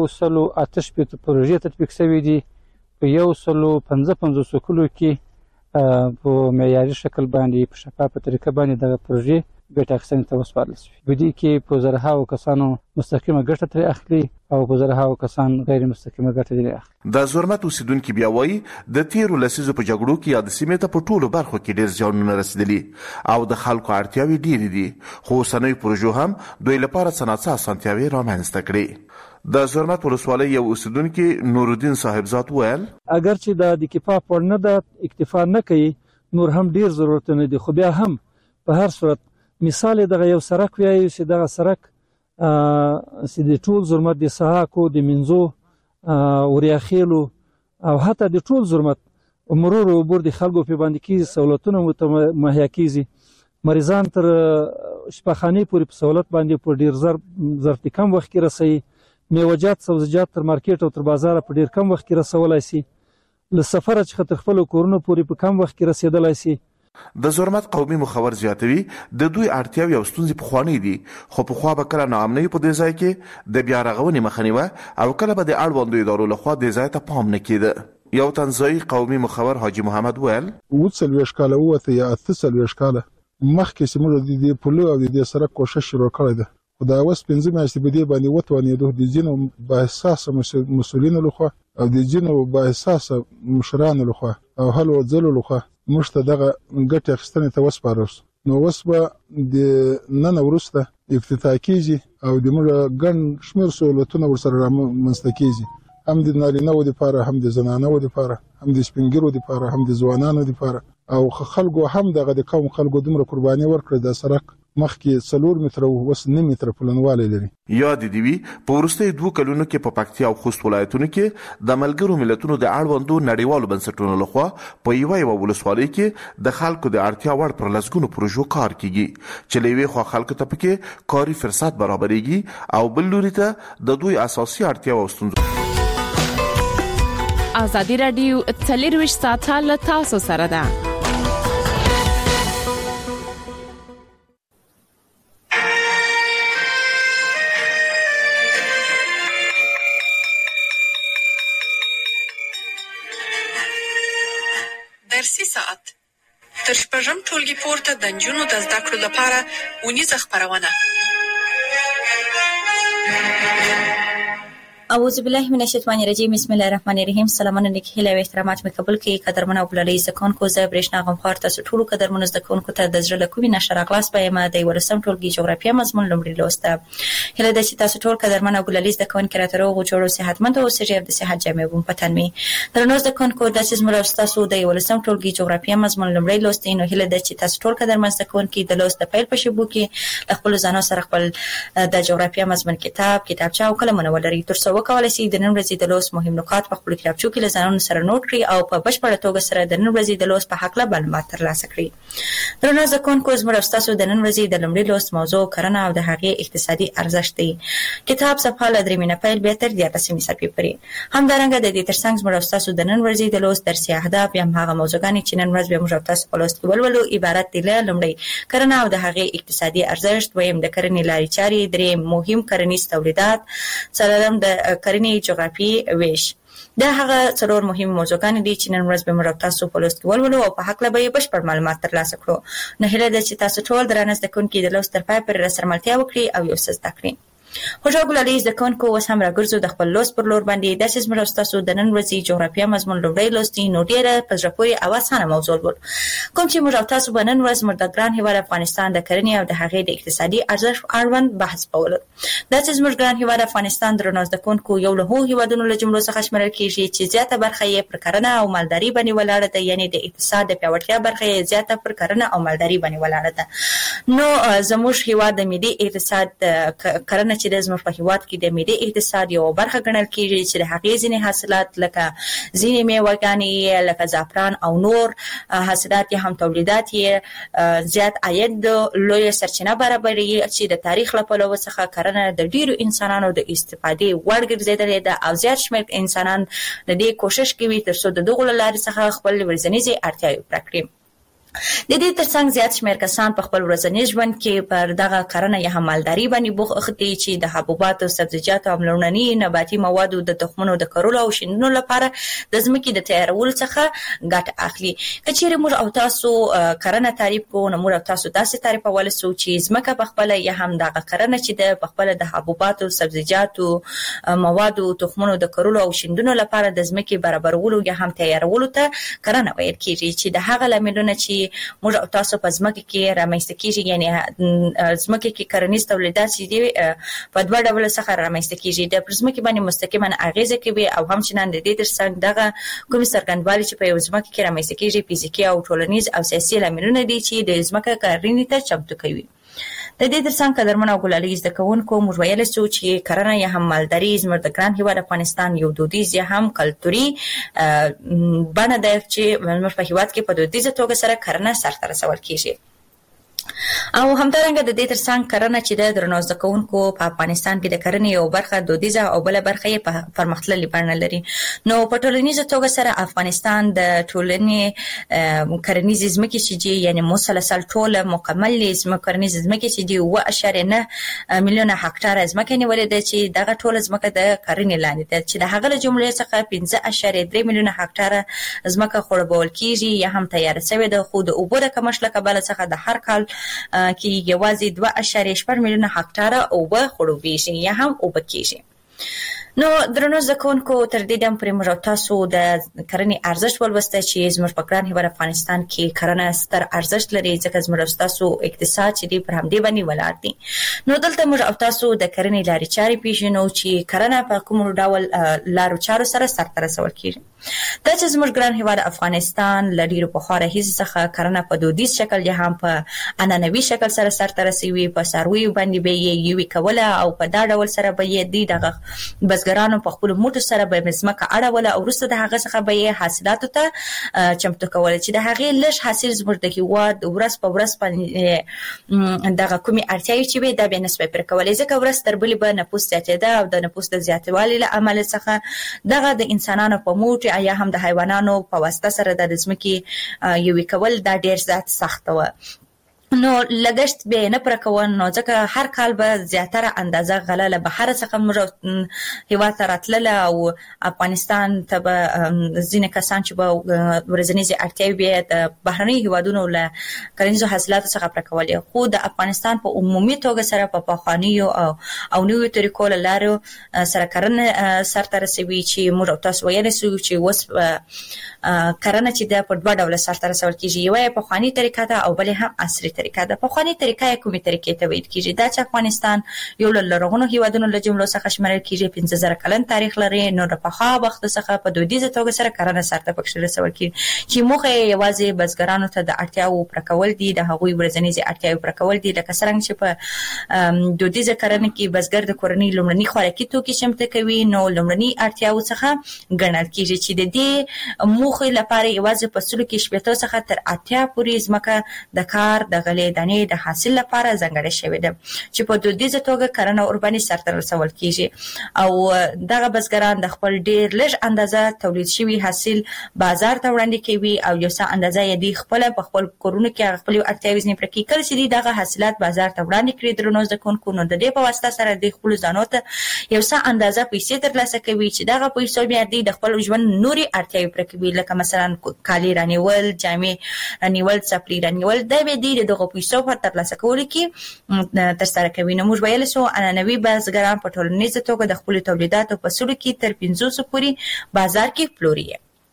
108 پروژې تطبیق شوې دي. په 155 کلو کې په معیاري شکل باندې په شفافه طریقه باندې دغه پروژې ګټه اخیستنې ته وسپارل شوې. په دې کې په زرهاو کسانو مستقیمه ګټه ترې اخلي او په زرهاو کسان غیر مستقیمه ګټه ترې اخلي. د زرمت اوسیدونکو بیا وایي د تیرو لسیزو په جګړو کې یاد سیمې ته په ټولو برخو کې ډېر زیانونه رسیدلي او د خلکو اړتیاوې ډېرې دي، خو اوسنۍ پروژو هم دوی لپاره صنعتي اسانتیاوې رامنځته کړې. د زرمت ولسوالۍ یو اوسیدونکو نورالدین صاحبزاد ویل اگر چې د کفا پر نه د اکتفا نه کوي نور هم ډیر ضرورتونه دي، خو بیا هم په هر صورت مثال دغه یو سرک وایي چې دغه سرک چې د ټول زرمت د سهاکو د منځو وریاخیلو او حتی د ټول زرمت مرور او عبور د خلکو په باندې کې سہولتونه مهیا کیږي. مریضان تر شفاخانه پورې په سہولت باندې په ډیر ظرف کم وخت کې رسي. میوجات، سبزیجات تر مارکیټ او تر بازار په ډیر کم وخت کې رسولای شي. له سفر څخه تر خپل کورونو پورې په کم وخت کې رسیدلای شي. د زرمت قومي مخور زیاتوي د دوی اړتیاوې او ستونزې په خوانی دي، خو په خوا به کله ناامنۍ په دې ځای کې د بیا رغونې مخنیوه او کله به د اړوندو ادارو لخوا دې ځای ته پام نه کېده. یو تنځایي قومي مخور حاجی محمد ویل 40 کاله وته یا 30 کاله مخکې چې موږ د پلو او د سرک کوشش شروع کړی ده، خو دا اوس 5 میاشتې په دې باندې وتوانېدو د جنو باحساسه مسؤلینو لخوا او د جنو باحساسه مشرانو لخوا او هلو ځلو لخوا موږ ته دغه ګټې اخیستنې ته وسپارل. نو اوس به د نن وروسته افتتاح کیږي او د موږ ګڼ شمېر سهولتونه ورسره رامنځته کیږي، هم د نارینه‌و دپاره، هم د زنانه‌و دپاره، هم د سپین ږیرو دپاره، هم د ځوانانو دپاره او خلکو هم دغه د قوم خلکو دومره قرباني ورکړه د سرک مخکې 4 متره او وس 9 متره پلنواله لري. یاد دی وی په ورستۍ 2 کلونو کې په پکتیا او خوست ولایتونو کې د ملګرو ملتونو د اړوندو نړیوالو بنسټونو لخوا په یو ولسوالۍ کې د خلکو د اړتیا وړ پر لسګونو پروژو کار کیږي چې لوي خو خلکو ته پکې کاري فرصت برابرېږي او بل لوري ته د دوی اساسي اړتیا او ستونزې. ازادي رادیو 24 ساعته له تاسو سره ده. درسي ساعت تر شپږم ټولګي پورته د نجونو د زده کړو لپاره ونیزه خپرونه. اعوذ بالله من الشیطان الرجیم بسم الله الرحمن الرحیم. سلامونه نیک هیله او احترامات مې قبول کړئ قدرمن او بللي زکونکو زه برېښنا غمخوار تاسو ټول قدرمن زکونکو ته د زړه کومې نشره خلاص پېما د ورسم ټولګي جغرافیه مضمون لومړی لوسته. هله د چې تاسو ټول قدرمن او بللي زکونکو راته روغ جوړ او صحتمند او سجیب د صحت جامع بون پتن می درنو زکونکو د سیس مر تاسو د ورسم ټولګي جغرافیه مضمون لومړی لوستین او هله د چې تاسو ټول قدرمن زکونکو د لوست پیل په شبو کې خپل ځانو سره خپل د جغرافیه مضمون کتابچه او قلمونه ولري تر څو وکولای شي د نن ورځې د لوست مهم نکات په خپل کتابچو کې لزانونو سره نوٹ کړئ او په بشپړه توګه سره د نن ورځې د لوست په حق له معلومات ترلاسه کړئ. درنو زکونکو زموږ تاسو د نن ورځې د لومړي لوست موضوع کرنه او د هغې اقتصادي ارزښت دی. کتاب صفحه ل 3 مینه پیل به تر 10 صفحې پورې. همدارنګه د دې ترڅنګ زموږ تاسو د نن ورځې د لوست درسي اهداف یا هغه موضوعګانې چې نن ورځ به موږ تاسو په لوست کې ولولو عبارت دي له لومړی کرنه او د هغې اقتصادي ارزښت، دویم د کرنې لارې چارې، دریم مهم کرنیز تولیدات، څلورم د کرنې جغرافي ویش. دا هغه څلور مهم موضوعګان دي چې نن ورځ به موږ تاسو په لوست کې ولولو او په حق له به بشپړ معلومات ترلاسه کړو. نه هیله ده چې تاسو ټول درانه زده کوونکي د لوست تر پای پورې راسره ملتیا وکړي او یو څه زده کړئ. خوشحال ګلالي زده کوونکو اوس هم راګرځو د خپل لوست پر لور باندې. داسې زموږ تاسو د نن ورځې جغرافیه مضمون لومړی لوستي نو ډېره په زړه پورې او اسانه موضوع ول کوم چې موږ تاسو به نن ورځ موږ د ګران هیواد افغانستان د کرنې او د هغې د اقتصادي ارزښت اړوند بحث کول. داسې زموږ ګران هیواد افغانستان درنو زده کوونکو یو له هغو هیوادونو له جملو څخه شمیرل کیږي چې زیاته برخه یې پر کرنه او مالداري باندې ولاړه ده، یعنی د اقتصاد د پیاوړتیا برخه یې زیاته پر کرنه او مالداري باندې ولاړه ده. نو زموږ هیواد د ملي اقتصاد کرنه چې د زموږ په هیواد کې د ملي اقتصاد یو برخه ګڼل کیږي چې د هغې ځینې حاصلات لکه ځینې میوهګانې لکه زعفران او نور حاصلات هم تولیدات یې زیات عاید لویه سرچینه برابروي چې د تاریخ له پلوه څخه کرنه د ډیرو انسانانو د استفادې وړ ګرځېدلې ده او زیات شمېر انسانان د دې کوشش کوي تر څو د دغو له لارې څخه خپل ورځنیزې اړتیاوې پوره کړي. د دې ترڅنګ زیات شمېر کسان په خپل ورځني ژوند کې پر دغه کرنه یا مالداري باندې بوخت دي چې د حبوباتو، سبزیجاتو او لومړني نباتي موادو د تخمونو د کرلو او شیندلو لپاره د ځمکې د تیارولو څخه ګټه اخلي. که چیرې موږ او تاسو کرنه تعریف کوو نو موږ او تاسو داسې تعریفولی سو چې ځمکه په خپله یا هم دغه کرنه چې ده په خپله د حبوباتو، سبزیجاتو، موادو، تخمونو د کرلو او شیندلو لپاره د ځمکې برابرولو یا هم تیارولو ته کرنه ویل کیږي چې د هغه لاملونه چې موږ او تاسو په ځمکه کې رامنځته کیږي، یعنی ځمکه کې کرنیز تولیدات چې دي په دوه ډول څخه رامنځته کیږي، د پر ځمکې باندې مستقیما اغیزه کوي او همچنان د دې ترڅنګ دغه کومې څرګندوالي چې په یو ځمکه کې رامنځته کیږي فزیکي او ټولنیز او سیاسي لاملونه دي چې د ځمکه کرنې ته چمتو کوي. د دې ترڅنګ قدرمن او ګلالي زده کوونکو موږ ویلی سو چې کرنه یا هم مالداري زموږ د ګران هیواد افغانستان یو دودیز یا هم کلتوري بڼه ده چې زموږ په هیواد کې په دودیزه توګه سره کرنه سرته رسول کیږي. او همدارنګه د دې ترڅنګ کرنه چې د درنو زده کوونکو په افغانستان کې د کرنې یو برخه دودیزه او بله برخه یې په پرمختللې بڼه لري. نو په ټولنیزه توګه سره افغانستان د ټولنې کرنیزې ځمکې چې دي یعنی مسلسل ټوله مکمل کرنیزې ځمکې چې دي 7.9 میلیونه هکټاره ځمکه نیولې ده چې دغه ټوله ځمکه د کرنې لاندې ده چې د هغه له جملې څخه 15.3 میلیونه هکټاره ځمکه خړوبول کیږي یا هم تیاره شوې ده، خو د اوبو د کمښت له کبله څخه د هر کال کې یوازې 2.8 میلیونه هکټاره اوبه خړوبېږي یا هم اوبه کیږي. نو درنو زکونکو تر دې دم پرې موږ تاسو د کرنې ارزښت ولوسته چې زموږ په ګران هیواد افغانستان کې کرنه ستر ارزښت لري ځکه زموږ تاسو اقتصاد چې دی پر همدې باندې ولاړ دی. نو دلته موږ تاسو د کرنې لارې چارې پیژنو چې کرنه په کوم ډول لارو چارو سره سرته رسول کیږي. دا چې زموږ ګران هیواد افغانستان ل ډیرو پخوا راهیسې څخه کرنه په دودیز شکل یا هم په عنعنوي شکل سره سرته رسوي، په څارویو باندې به یې یوې کوله او په دا ډول سره به یې دی دغه بزګرانو په خپل موټو سره به مزمکه اړوله او وروسته د هغه څخه به یې حاصلاتو ته چمتو کوله چې د هغې لږ حاصل زموږ د هیواد ورځ په ورځ باندې دغه کومې اړتیاوې چې وي دا به نسبت پر کولای ځکه ورځ تر بلې به نفوس زیاتېده او د نفوس د زیاتوالي له امله څخه دغه د انسانانو په موټ یا هم د حیوانانو په واسطه سره د ځمکې یوې کول دا ډېر زیات سخت و. نو لګښت به نه پر کوون نو ځکه هر کال به زیاتره اندازه غله له بهر څخه موږ هیواد ته راتلله او افغانستان ته به ځینې کسان چې به ورځنیزې اړتیاوې به د بهرنیو هیوادونو له کرنیزو حاصلاتو څخه پر کولې، خو د افغانستان په عمومي توګه سره په پخوانیو او نویو طریقو له لارو سره کرنه سرته رسوي چې موږ تاسو ویلی سو چې اوس کرنه چې ده په دوه ډوله سرته رسول کېږي، یوه یې پخواني طریقه ده او بلې هم عصري طریقه ده. پخواني طریقه یې کومې طریقې ته ویل کېږي؟ دا چې افغانستان یو له لرغونو هیوادونو له جملو څخه شمېرل کېږي، 15,000 کلن تاریخ لري. نو د پخوا وخت څخه په دودیزه توګه سره کرنه سرته پکې رسول کېږي چې موخه یې یوازې بزګرانو ته د اړتیاوو پوره کول دي، د هغوی ورځنیزې اړتیاوې پوره کول دي، لکه څرنګه چې په دودیزه کرنه کې بزګر د کورنۍ لومړني خوراکي توکي چمتو کوي، نو لومړني اړتیاوو څخه ګڼل کېږي چې د دې موخې لپاره یوازې په سلو کې شپېتو څخه تر 80 پورې ځمکه د کار د غلې دانې د حاصل لپاره ځانګړې شوې ده چې په دودیزه توګه کرنه ورباندې سرته رسول کېږي او دغه بزګران د خپل ډېر لږ اندازه تولید شوي حاصل بازار ته وړاندې کوي او یو څه اندازه یې دوی خپله په خپل کورونو کې هغه خپلې اړتیاوې ځینې پوره کوي. کله چې دوی دغه حاصلات بازار ته وړاندې کړي درنو زده کوونکو، نو د دې په واسطه سره دوی خپلو ځانو ته یو څه اندازه پیسې ترلاسه کوي چې دغه پیسو بیا دوی د خپل ژوند نورې اړتیاوې پوره کوي، لکه مثلا کالي رانیول، جامې رانیول، څپلۍ رانیول. دا به دوی د دغو پیسو په ترلاسه کولو کې ترسره کوي. نو موږ ویلی سو عنعنوي بزګران په ټولنیزه توګه د خپلو تولیداتو په سلو کې تر 500 پورې بازار کې پلوري.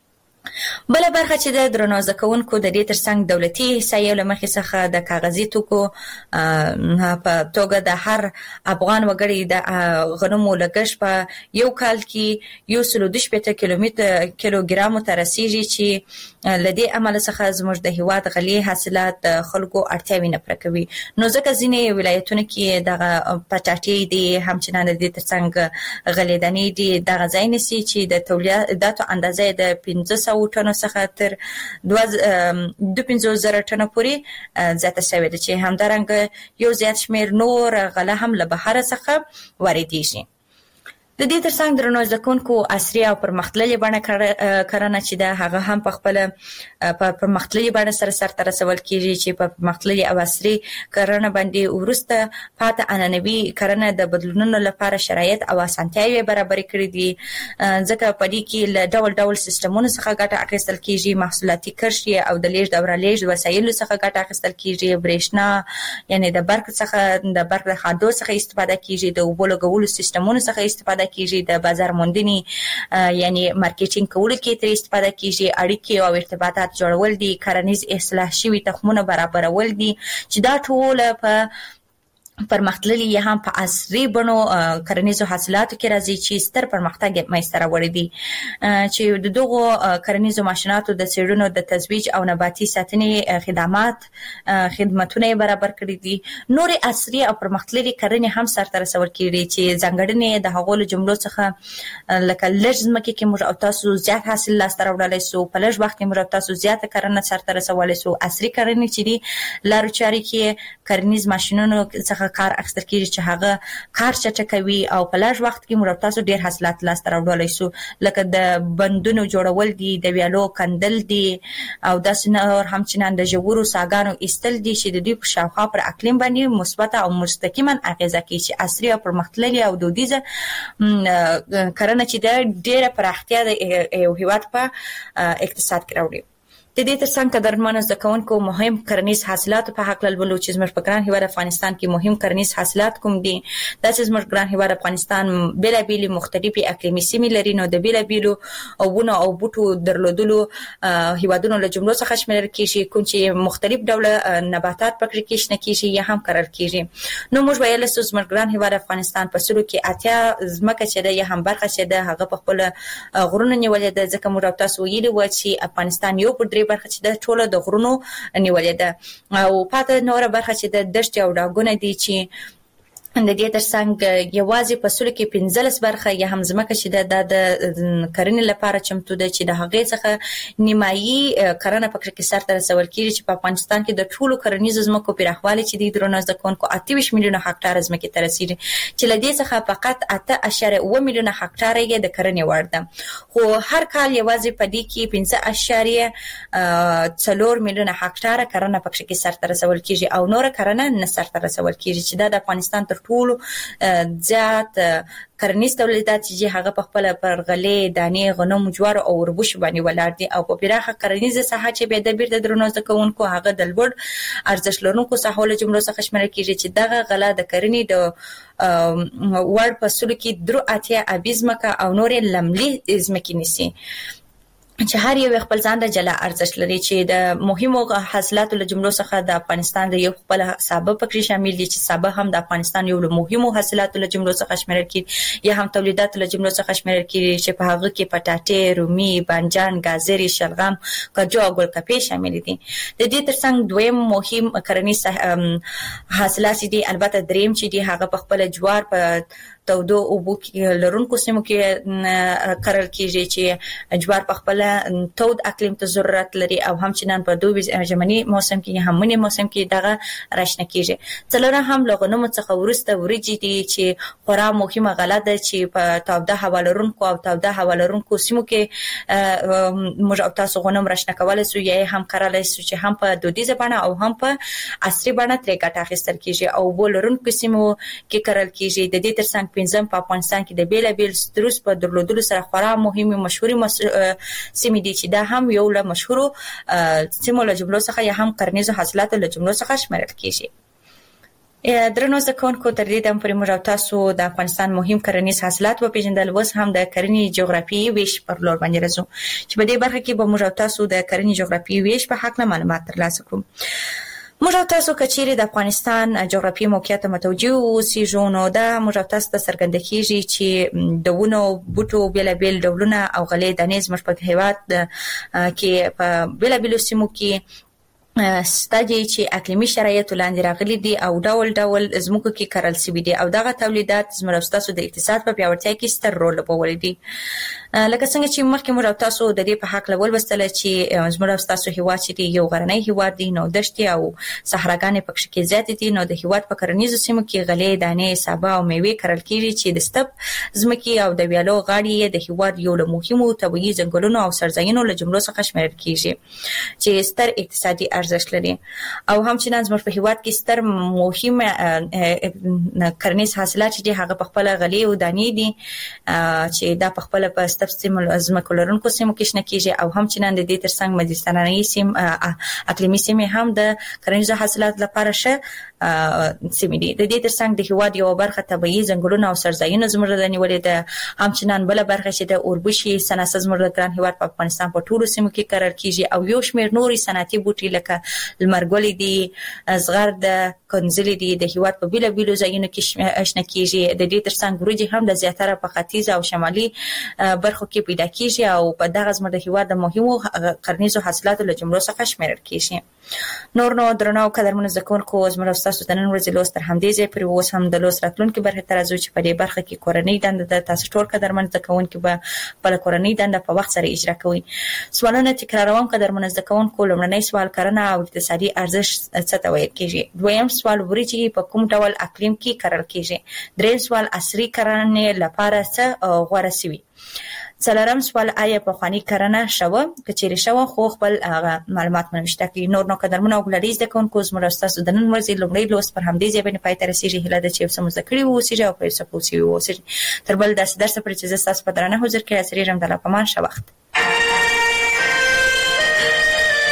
بله برخه چې د درنو زده کوونکو د دې ترڅنګ دولتي احصایو له مخې څخه د کاغذي توکو په توګه د هر افغان وګړي د غنمو لګښت په یو کال کې 162 کیلوګرامو ته رسیږي چې له دې امله څخه زموږ د هیواد غلې حاصلات د خلکو اړتیاوې نه پوره کوي. نو ځکه ځینې ولایتونه کې دغه پټاټې دي، همچنان د دې ترڅنګ غلې دانې دي، دغه ځای نیسي چې د تولیداتو اندازه د 500 ټنو څخه تر 250,000 ټنو پورې زیاته شوې ده چې همدارنګه یو زیات شمېر نور غله هم له بهر څخه واردېږي. د دې ترڅنګ درنو زده کوونکو عصري او پرمختللې بڼه کرنه چې ده هغه هم په خپله په پرمختللې بڼه سره سرته رسول کېږي چې په پرمختللې او عصري کرنه باندې وروسته پاته عنعنوي کرنه د بدلونونو لپاره شرایط او اسانتیاوې برابرې کړي دي، ځکه په دې کې له ډول ډول سیستمونو څخه ګټه اخیستل کېږي، محصولاتي کرښې او د لیږد او رالېږد وسایلو څخه ګټه اخیستل کېږي، برېښنا یعنې د برق د خادو څخه استفاده کېږي، د اوبو لګولو سیستمونو څخه استفاده کېږي، د بازار موندنې یعنی مارکیټینګ کولو کې ترې استفاده کېږي، اړیکې او ارتباطات جوړول دي، کرنیز اصلاح شوي تخمونه برابرول دي چې دا ټول په پرمختللي یا هم په عصري بڼو کرنیزو حاصلاتو کې راځي چې ستر پرمختګ یې منځته راوړی دی چې د دغو کرنیزو ماشیناتو د څېړنو د تزویج او نباتي ساتنې خدمتونه یې برابر کړي دي. نورې عصري او پرمختللي کرنې هم سرته رسول کېږي چې ځانګړنې د هغو له جملو څخه لکه لږ ځمکې کې موږ او تاسو زیات حاصل لاسته راوړلی سو، په لږ وخت کې موږ او تاسو زیاته کرنه سرته رسولی سو. عصري کرنې چې دي لارو چارې کې کرنیز ماشینونو څخه کار اخیستل کېږي چې هغه کار چټکوي او په لږ وخت کې موږ تاسو ډېر حاصلات لاسته راوړلی سو، لکه د بندونو جوړول دي، د ویالو کندل دي او داسې نور همچنان د ژورو څاګانو ایستل دي چې د دوی په شاوخوا پر اقلیم باندې مثبته او مستقیما اغیزه کوي چې عصري او پرمختللې او دودیزه کرنه چې د ډېره پراختیا د یو هیواد په اقتصاد کې راوړي. د دې ترڅنګ قدرمنو زده کوونکو مهم کرنیز حاصلات په حق لولو چې زموږ په ګران هیواد افغانستان کې مهم کرنیز حاصلات کوم دي دا چې زموږ ګران هیواد افغانستان بیلابیل مختلفي اقلیمي سیمې لري نو د بیلابیلو ونه او بوټو درلودلو هیوادونو له جملو څخه شمیرل کیږي کوم چې مختلف ډوله نباتات پکې کې شنه کیږي یا هم کرل کیږي نو موږ ویل چې زموږ ګران هیواد افغانستان په سلو کې اتیا زمکه چې ده یا هم برخه چې ده هغه په خپل غرونو نیولې ده ځکه موږ تاسو ویلي و چې افغانستان یو پر برخه چې د ټوله د غرونو نیولې ده او پاتې نور برخه چې د دشت او ډاګونه دي چې د دې ترڅنګ یوازې په سلو کې 15 برخه یا هم ځمکه چې د کرنې لپاره چمتو ده چې د هغې څخه نیمایي کرنه پکې کې سر ته رسول کیږي چې په افغانستان کې د ټولو کرنیزو ځمکو پراخوالی چې د درونو زده کوونکو 28 میلیونه هکټار ځمکې ته رسیدي چې له دې څخه فقط 8.7 میلیونه هکټار یې د کرنې وړ ده خو هر کال یوازې په دې کې 5.4 میلیونه هکټار کرنه پکې کې سر ته رسول کیږي او نور کرنه نه سر ته رسول کیږي چې د افغانستان ټول زیات کرنیز تولیدات چې هغه په خپل پر غلې دانې غنم جوار او وربوش باندې ولاړ دي او په پراخه کرنیزه ساحه چې به د بیرته درونو ځکهونکو هغه د لوړ ارزښت لرونکو ساحو له جملو څخه شمېرل کیږي چې دغه غله د کرنې د ورډ په سلو کې درو اتیا ابیزمکه او نورې لملي ځمکې نيسي چې هر یو خپل ځان د جلا ارزښت لري چې د مهمو حاصلاتو له جملو څخه د افغانستان د یو خپل سابه پکې شامل دي چې سابه هم د افغانستان یو له مهمو حاصلاتو له جملو څخه شمیرل کیږي یا هم تولیدات له جملو څخه شمیرل کیږي چې په هغه کې پټاټې رومي بانجان گازري شلغم کجو او ګلکپې شامل دي د دې ترڅنګ دویم مهم کرنیز حاصلات دي البته دریم چې دي هغه په خپل جوار په تودو او بو لرونکو سیمو کې کرل کیږي چې جوار په خپل تود اقلیم ته ضرورت لري او همچنان په دوبي ژمني موسم کې هم منی موسم کې دغه راشنه کیږي څلورم هم لغونو څخه ورسته وريجي دي چې خورا مهمه غله ده چې په توده هوا لرونکو او توده هوا لرونکو سیمو کې موږ تاسو غنم راشنه کولای سو یا هم کرلای سو چې هم په دودیزه بڼه او هم په عصري بڼه ترې ګټه اخیستل کیږي او بولرونکو سیمو کې کرل کیږي د دې ترڅنګ پنځم په افغانستان کې د بیلابیل ستروس په درلودلو سره خورا مهمه مشهوري سیمې دي چې دا هم یو له مشهورو سیمو له جملو څخه یا هم کرنیزو حاصلاتو له جملو څخه شمیرل کیږي درنو ځکهونکو تر دې دم پرې موږ تاسو د افغانستان مهم کرنیز حاصلات په پیژندل وس هم د کرنې جغرافیایي ویش پر لور باندې راځو چې په دې برخه کې به موږ تاسو د کرنې جغرافیایي ویش په حق معلومات ترلاسه کړو موږ تاسو کچېری د افغانستان جغرافیایي موقعیت متوجه اوسئ نو دا موږ تاسو ته څرګنده کیږي چې د ونو بوټو بیلابیل ډولونه او غلې دانې زموږ په هیواد کې په بیلابیل سیمو کې ستادي چې اقلیمي شرایط لاندې راغلي دي او ډول ډول زموږ کې کرل شوی دي او دغه تولیدات زموږ تاسو د اقتصاد په پیاوړتیا کې ستر رول لوبولی دي لکه څنګه چې مخکې موږ تاسو د دې په حق لول وستل چې زموږ تاسو هیواد چې یو غرنی هیواد دی نو دشتي او صحراګانې پکې کې زیات دي نو د هیواد په کرنیزو سیمو کې غلې دانې سابه او میوې کرل کیږي چې د ستپ زمکي او د ویالو غاړي د هیواد یو له مهمو طبيعي ځنګلونو او سرزاینو له جملو څخه شمیرل کیږي چې ستر اقتصادي ارزښت لري او همچنان زموږ په هیواد کې ستر مهم کرنیز حاصلات چې هغه په خپل غلې او دانې دي چې دا په خپل په ستپ سیمو زمکو لرونکو سیمو کې شنه کیږي او همچنان د دې ترڅنګ مدیترانه‌ای سیم اقلیمي سیمې هم د کرنیزو حاصلات لپاره ښه سیمې دي د دې ترڅنګ د هیواد یو برخه طبيعي ځنګلونه او سرزاینونه زموږ د نیولې ده همچنان بل برخه چې د اوربشي صنعت زموږ د ګران هیواد په افغانستان په ټولو سیمو کې کرل کیږي او یو شمېر نوري صنعتي بوټي لکه لمرګل دي زغر د کنځلې دي د هیواد په بیلابیلو ځایونو کې شنه کیږي د دې ترڅنګ وریجې هم د زیاتره په ختیځ او شمالي برخو کې پیدا کیږي او په دغه زموږ د هیواد د مهمو کرنیزو حاصلاتو له جملو څخه شمیرل کیږي نور نو درنو قدرمنو ځکهونکو زموږ تاسو د نن ورځې لوست تر همدې ځای پورې اوس هم د لوست راتلونکي برخې ته راځو چې په دې برخه کې کورنۍ دنده ده تاسو ټول قدرمن ځکهونکي به خپله کورنۍ دنده په وخت سره اجرا کوئ سوالونه تکراروم قدرمنو ځکهونکو لومړنی سوال کرنه او اقتصادي ارزښت څه ته ویل کیږي دویم سوال وریجې په کوم ډول اقلیم کې کرل کیږي دریم سوال عصري کرنې لپاره څه غوره شوي څلورم سوال آیا په خواني کرنه شوه کچېری شوه خو خپل معلومات منشته کی نور نو قدرمنو او غلریز د کونکو زموږ تاسو د نن ورځې لومړی لوست پر همدې ځای باندې پای ته رسیږي هله د چې سم ذکر وو سیجه او په سپوسی وو سیجه تر بل داس درس پر چې تاسو په درنه حضور کې اسری رحمت الله پمان شه وخت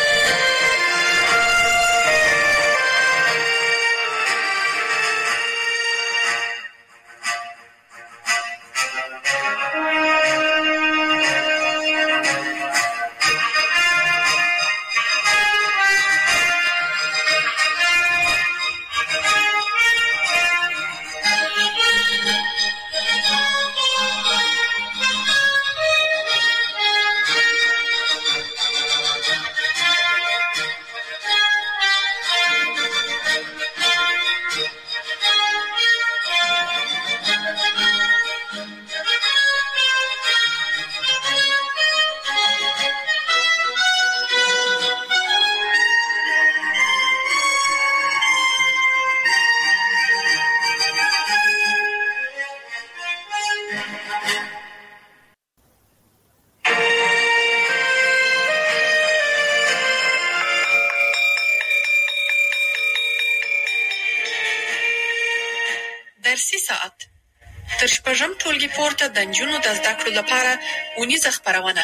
درسي ساعت تر شپږم ټولګي پورته د نجونو د زده کړو لپاره اونیزه خپرونه.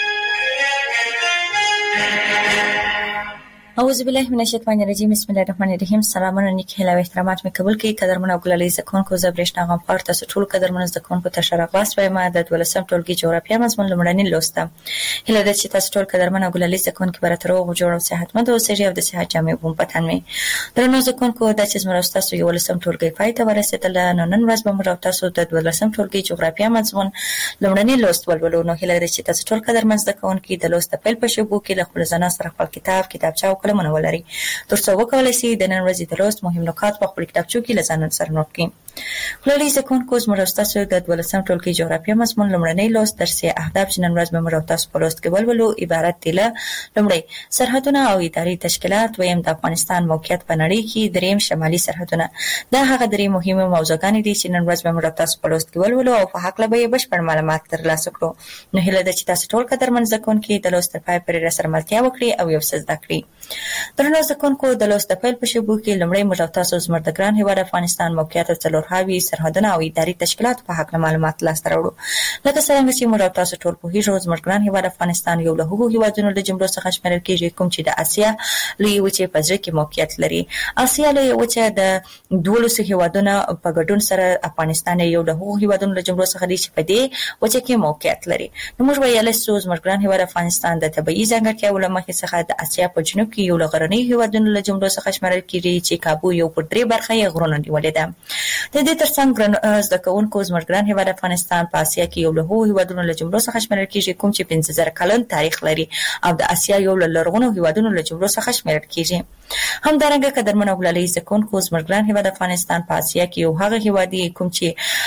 اعوذ بالله من الشیطان الرجیم. بسم الله الرحمن الرحیم. سلامونه نیک هیله او احترامات مې قبول کړئ. قدرمن او ګلالي زکونکو زبرشنا غم پارت تاسو ټول قدرمن زکونکو ته شرغلاس وایم. د 12م ټولګي جغرافیه مضمون لمړنی لوسته. هیله ده چې تاسو ټول قدرمن او ګلالي زکونکو برته روغ جوړ او صحتمند اوسئ او د صحت جامع بوم پتن مې. درنو زکونکو د چې زموږ تاسو یو ولسم ټولګي پای ته ورسېدل. نن ورځ به موږ تاسو د 12م ټولګي جغرافیه مضمون لمړنی لوست ولولو. نو هیله ده چې تاسو ټول قدرمن زکونکو د لوست په پیل په شبو کې له خپل ځان سره خپل کتابچه او قلم ولري ترڅو وکولای شي د نن ورځې د لوست مهم نکات په خپل کتابچو کې لزان سره نوٹ کړئ. ګلالي زکونکو زموږ تاسو د 12م ټولګي جغرافیه مضمون لمړنی لوست درسي اهداف چې نن ورځ به موږ تاسو په لوست کې ولولو عبارت دي له لمړی سرحدونه او اداري تشکیلات، دویم د افغانستان موقعیت په نړۍ کې، دریم شمالي سرحدونه. دا هغه درې مهمه موضوعګانې دي چې نن ورځ به موږ تاسو په لوست کې ولولو او په حق له به بشپړ معلومات ترلاسه کړو. نو هیله ده چې تاسو ټول قدرمن زکونکو د لوست پای پرې سره ملتیا وکړي او یو څه زده کړئ. درنو زکونکو د لوست پیل په شبو کې لمړی موږ تاسو زموږ د ګران هیواد افغانستان موقعیت او څلورهاوي سرحدونه او اداري تشکیلات په حق معلومات لاسته راوړو. لکه څنګه چې موږ تاسو ټول پوهیږو زموږ ګران هیواد افغانستان یو له هغو هیوادونو د جملو څخه شمیرل کیږي کوم چې د اسیا لوی وچې په ځای کې موقعیت لري. اسیا لوی وچه د 12 هیوادونو په ګډون سره افغانستان یو له هغو هیوادونو د جملو څخه دی چې په دې وچه کې موقعیت لري. نو موږ ویل چې زموږ ګران هیواد افغانستان د طبيعي ځانګړتیاو له مخې څخه د اسیا په جنوب کې یو له غرنیو هیوادونو له جملو څخه شمیرل کیږي چې کابو یو پر درې برخه یې غرونه نیولې ده. د دې ترڅنګ زده کوونکو زموږ ګران هیواد افغانستان په اسیا کې یو له هغو هیوادونو له جملو څخه شمیرل کیږي کوم چې 15000 کلن تاریخ لري او د اسیا یو له لرغونو هیوادونو له جملو څخه شمیرل کیږي. همدارنګه قدرمن او ګلالي زکونکو زموږ ګران هیواد افغانستان په اسیا کې یو هغه هیواد دی کوم چې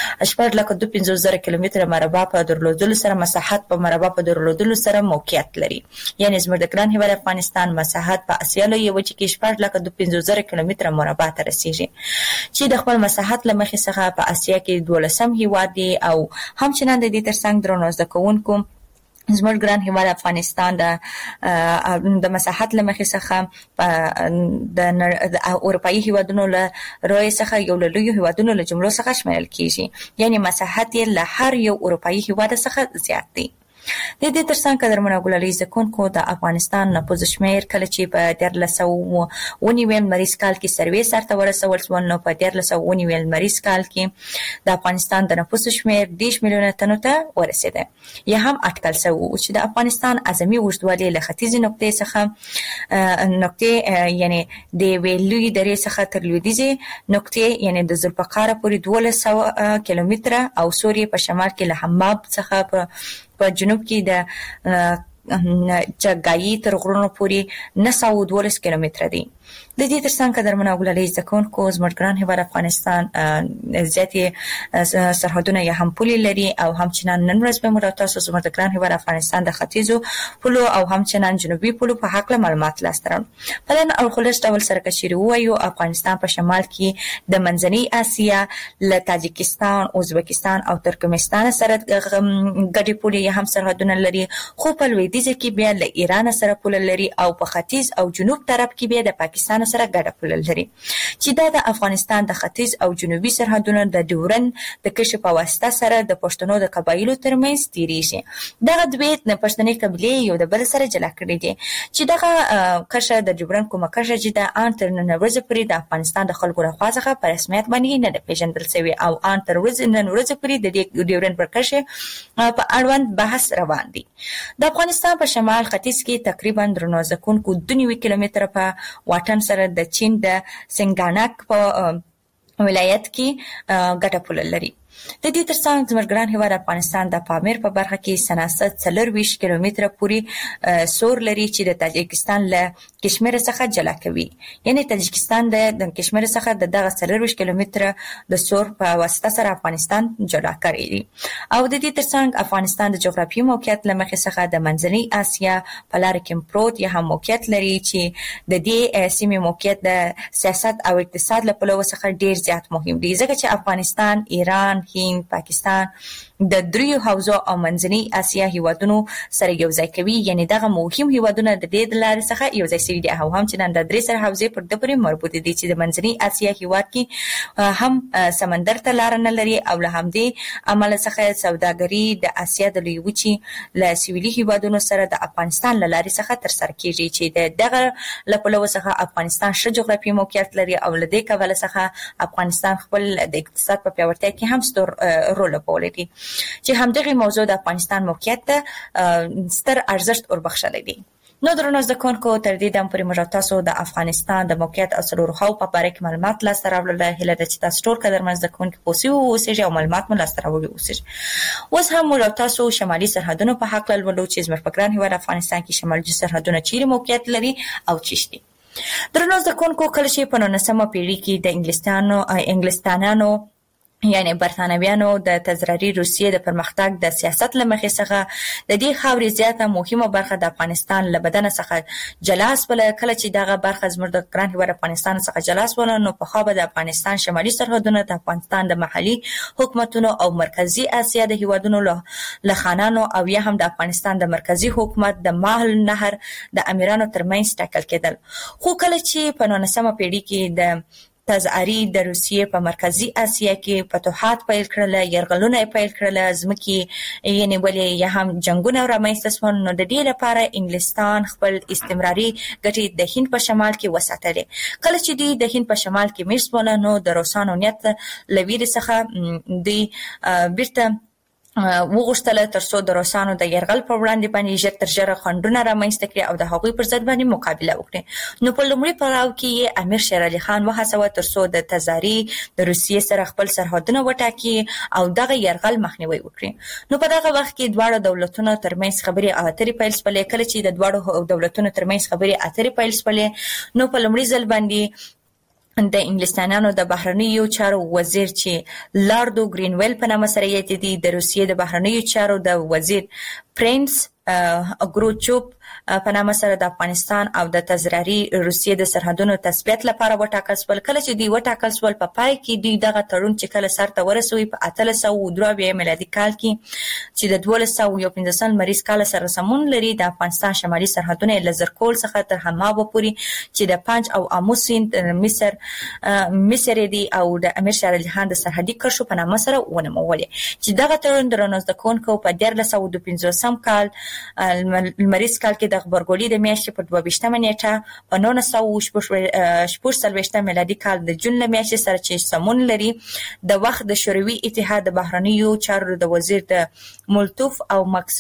4,52,000 کیلومتره مربع په درلودلو سره مساحت په مربع په درلودلو سره موقعیت لري. یعنی زموږ د ګران هیواد افغانستان مساحت په اسیا لوی وچه کې 4,52,000 کیلومتره مربع ته رسیږي چې د خپل مساحت لمخې څخه په اسیا کې 12م هیواد دی او همچنان د دې ترڅنګ درنو زده کوونکو زموږ ګران هیواد افغانستان د مساحت لمخې څخه د اروپאי هیوادونو له روی څخه یو له لویو هیوادونو له جملو څخه شمیرل کیږي. یعنی مساحت یې له هر یو اروپאי هیواد څخه زیات دی. د دې ترڅنګ قدرمن او ګلالي زکونکو د افغانستان نفوس شمیر کله چې په 1390 مریض کال کې سروې سرته ورسول شو نو په 1390 مریض کال کې د افغانستان د نفوس شمیر 10 میلیونه تنو ته ورسېده. یا هم اټکل شوی چې د افغانستان اعظمي اوږدوالی له ختیځې نقطې څخه یعنی د ویلوی درې څخه تر لویدیځې نقطې یعنی د ذوالفقار پورې 1200 کیلومتره او سوریې په شمال کې له حماب څخه په جنوب کې د چګایي تر غرونو پورې 912 کیلومتره دی. د دې ترڅنګ قدرمن او ګلالي زکونکو زموږ ګران هیواد افغانستان زیاتې سرحدونه یا هم پولې لري او همچنان نن ورځ به موږ تاسو زموږ ګران هیواد افغانستان د ختیځو پولو او همچنان جنوبي پولو په حق له معلومات لاسته راوړو. په لن او خلاص ډول سره کشیری وایو افغانستان په شمال کې د منځنۍ اسیا له تاجکستان، ازبکستان او ترکمنستان سره ګډې پولې یا هم سرحدونه لري، خو په لویدیځ کې بیا له ایران سره پوله لري او په ختیځ او جنوب طرف کې بیا د پاکستان سره ګډه پوله لري چې دا د افغانستان د ختیځ او جنوبي سرحدونو د ډیورن د کشف په واسطه سره د پښتنو د قبایلو ترمنځ تیریږي. دغه دوی د پښتني قبیلې یو د بل سره جلا کړي دي چې دغه کشه د ډیورن کومه کشه چې د ان تر نن ورځې پورې د افغانستان د خلکو لخوا څخه په رسمیت باندې نه پیژندل شوی او ان تر نن ورځې پورې د ډیورن پر کشه په اړوند بحث روان دي. د افغانستان په شمال ختیځ کې تقریبا درنو زکونکو 2 کیلومتره په واټن سره د چین د سنګانک په ولایت کې ګټه پوله لري. د دې ترڅنګ زموږ ګران هیواد افغانستان د پامیر په برخه کې سناست 24 کیلومتره پورې سور لري چې د تاجکستان له کشمیر څخه جلا کوي. یعنی تاجکستان د کشمیر څخه دغه 24 کیلومتره د سور په واسطه سره افغانستان جلا کړی دی. او د دې ترڅنګ افغانستان د جغرافیایي موقعیت له مخې څخه د منځنۍ اسیا په لار کې پروت یا هم موقعیت لري چې د دې سیمې موقعیت د سیاست او اقتصاد له پلوه څخه ډیر زیات مهم دی ځکه چې افغانستان، ایران، هند، پاکستان د دریو حوزو او منځنۍ اسیا هیوادونو سره یو ځای کوي. یعنی دغه مهم هیوادونه د دې لارې څخه یو ځای شوي دي او هم چې د درې سره حوزې پر د پورې مربوط دي چې د منځنۍ اسیا هیواد کې هم سمندر ته لار نه لري او له همدې عمل څخه سوداګري د اسیا د لوی وچې له سویلي هیوادونو سره د افغانستان له لارې څخه ترسره کیږي چې دغه له پلوه څخه افغانستان ښه جغرافیایي موقعیت لري او له دې کبله څخه افغانستان خپل د اقتصاد په پیاوړتیا کې هم ستر رول لوبولی دی چې همدغه موضوع د افغانستان موقعیت ته ستر ارزښت وربخښلی دی. نو درنو زده کوونکو تر دې دم پورې موږ تاسو د افغانستان د موقعیت او څلورو خواو په باره کې معلومات لاسته راوړل. هیله ده چې تاسو ټول قدرمن زده کوونکي په اوسئ اوسئ او معلومات مو لاسته راوړي اوسئ. اوس هم موږ تاسو شمالي سرحدونو په حق لولو چې زموږ په ګران هیواد افغانستان کې شمالي سرحدونه چیرې موقعیت لري او چیرې دي. درنو زده کوونکو کله چې په 19مه پیړۍ کې د انګلستانانو یعنی برتانویانو د تزراري روسیې د پرمختګ د سیاست لمخې څخه د دې خاورې زیاته مهمه برخه د افغانستان له بدن څخه جلا سوله. کله چې دغه برخه زموږ د ګران هیواد افغانستان څخه جلا سوله نو په خوا به د افغانستان شمالي سرحدونه د افغانستان د محلي حکومتونو او مرکزی اسیا د هیوادونو له خانانو او یا هم د افغانستان د مرکزی حکومت د ماهل نهر د امیرانو ترمنځ ټاکل کېدل. خو کله چې په 19مه پیړۍ کې د تزعری د روسیې په مرکزی اسیا کې فتوحات پیل کړل، یرغلونه پیل کړل، ځمکې یې نیولې یا هم جنگونه رامنځته شول. نو د دې لپاره انګلستان خپل استمراري ګټې د هند په شمال کې وساتلې. کله چې دوی د هند په شمال کې مېشت شول نو د روسانو نیت له ویرې څخه دوی بیرته وغوښتل ترڅو د روسانو د یرغل پر وړاندې باندې ژر تر ژره خنډونه رامنځته کړي او د هغوی پر ضد باندې مقابله وکړي. نو په لومړي پړاو کې امیر شیر علي خان وهڅاوه ترڅو د تزاري د روسیې سره خپل سرحدونه وټاکي او دغه یرغل مخنیوي وکړي. نو په دغه وخت کې دواړه دولتونو ترمنځ خبرې اترې پیل شولې. کله چې د دواړو دولتونو ترمنځ خبرې اترې پیل شولې نو په لومړي ځل باندې د انګلستانانو د بهرنیو چارو وزیر چې لاردو ګرینویل په نامه سره یادېدی، د روسیې د بهرنیو چارو د وزیر پرنس اګروچوب په نامه سره د افغانستان او د تزراري روسیې د سرحدونو تثبیت لپاره وټاکل شول. کله چې دوی وټاکل شول په پای کې دوی دغه تړون چې کله سرته ورسوي په 1803 میلادي کال کې چې د 1215 لمریز کال سره سمون لري د افغانستان شمالي سرحدونه له زرکول څخه تر حمابه پورې چې د پنج او اموس سیند مصر دی او د امیر شیر علي خان د سرحدي کرښو په نامه سره ونومولې. چې دغه تړون درنو زده کوونکو په 1915 کال لمریز کال کې د خبرګولۍ د میاشتې په 22مه نیټه په 1946 میلادي کال د جون له میاشتې سره چې سمون لري د وخت د شوروي اتحاد د بهرنیو چارو د وزیر د مولتوف او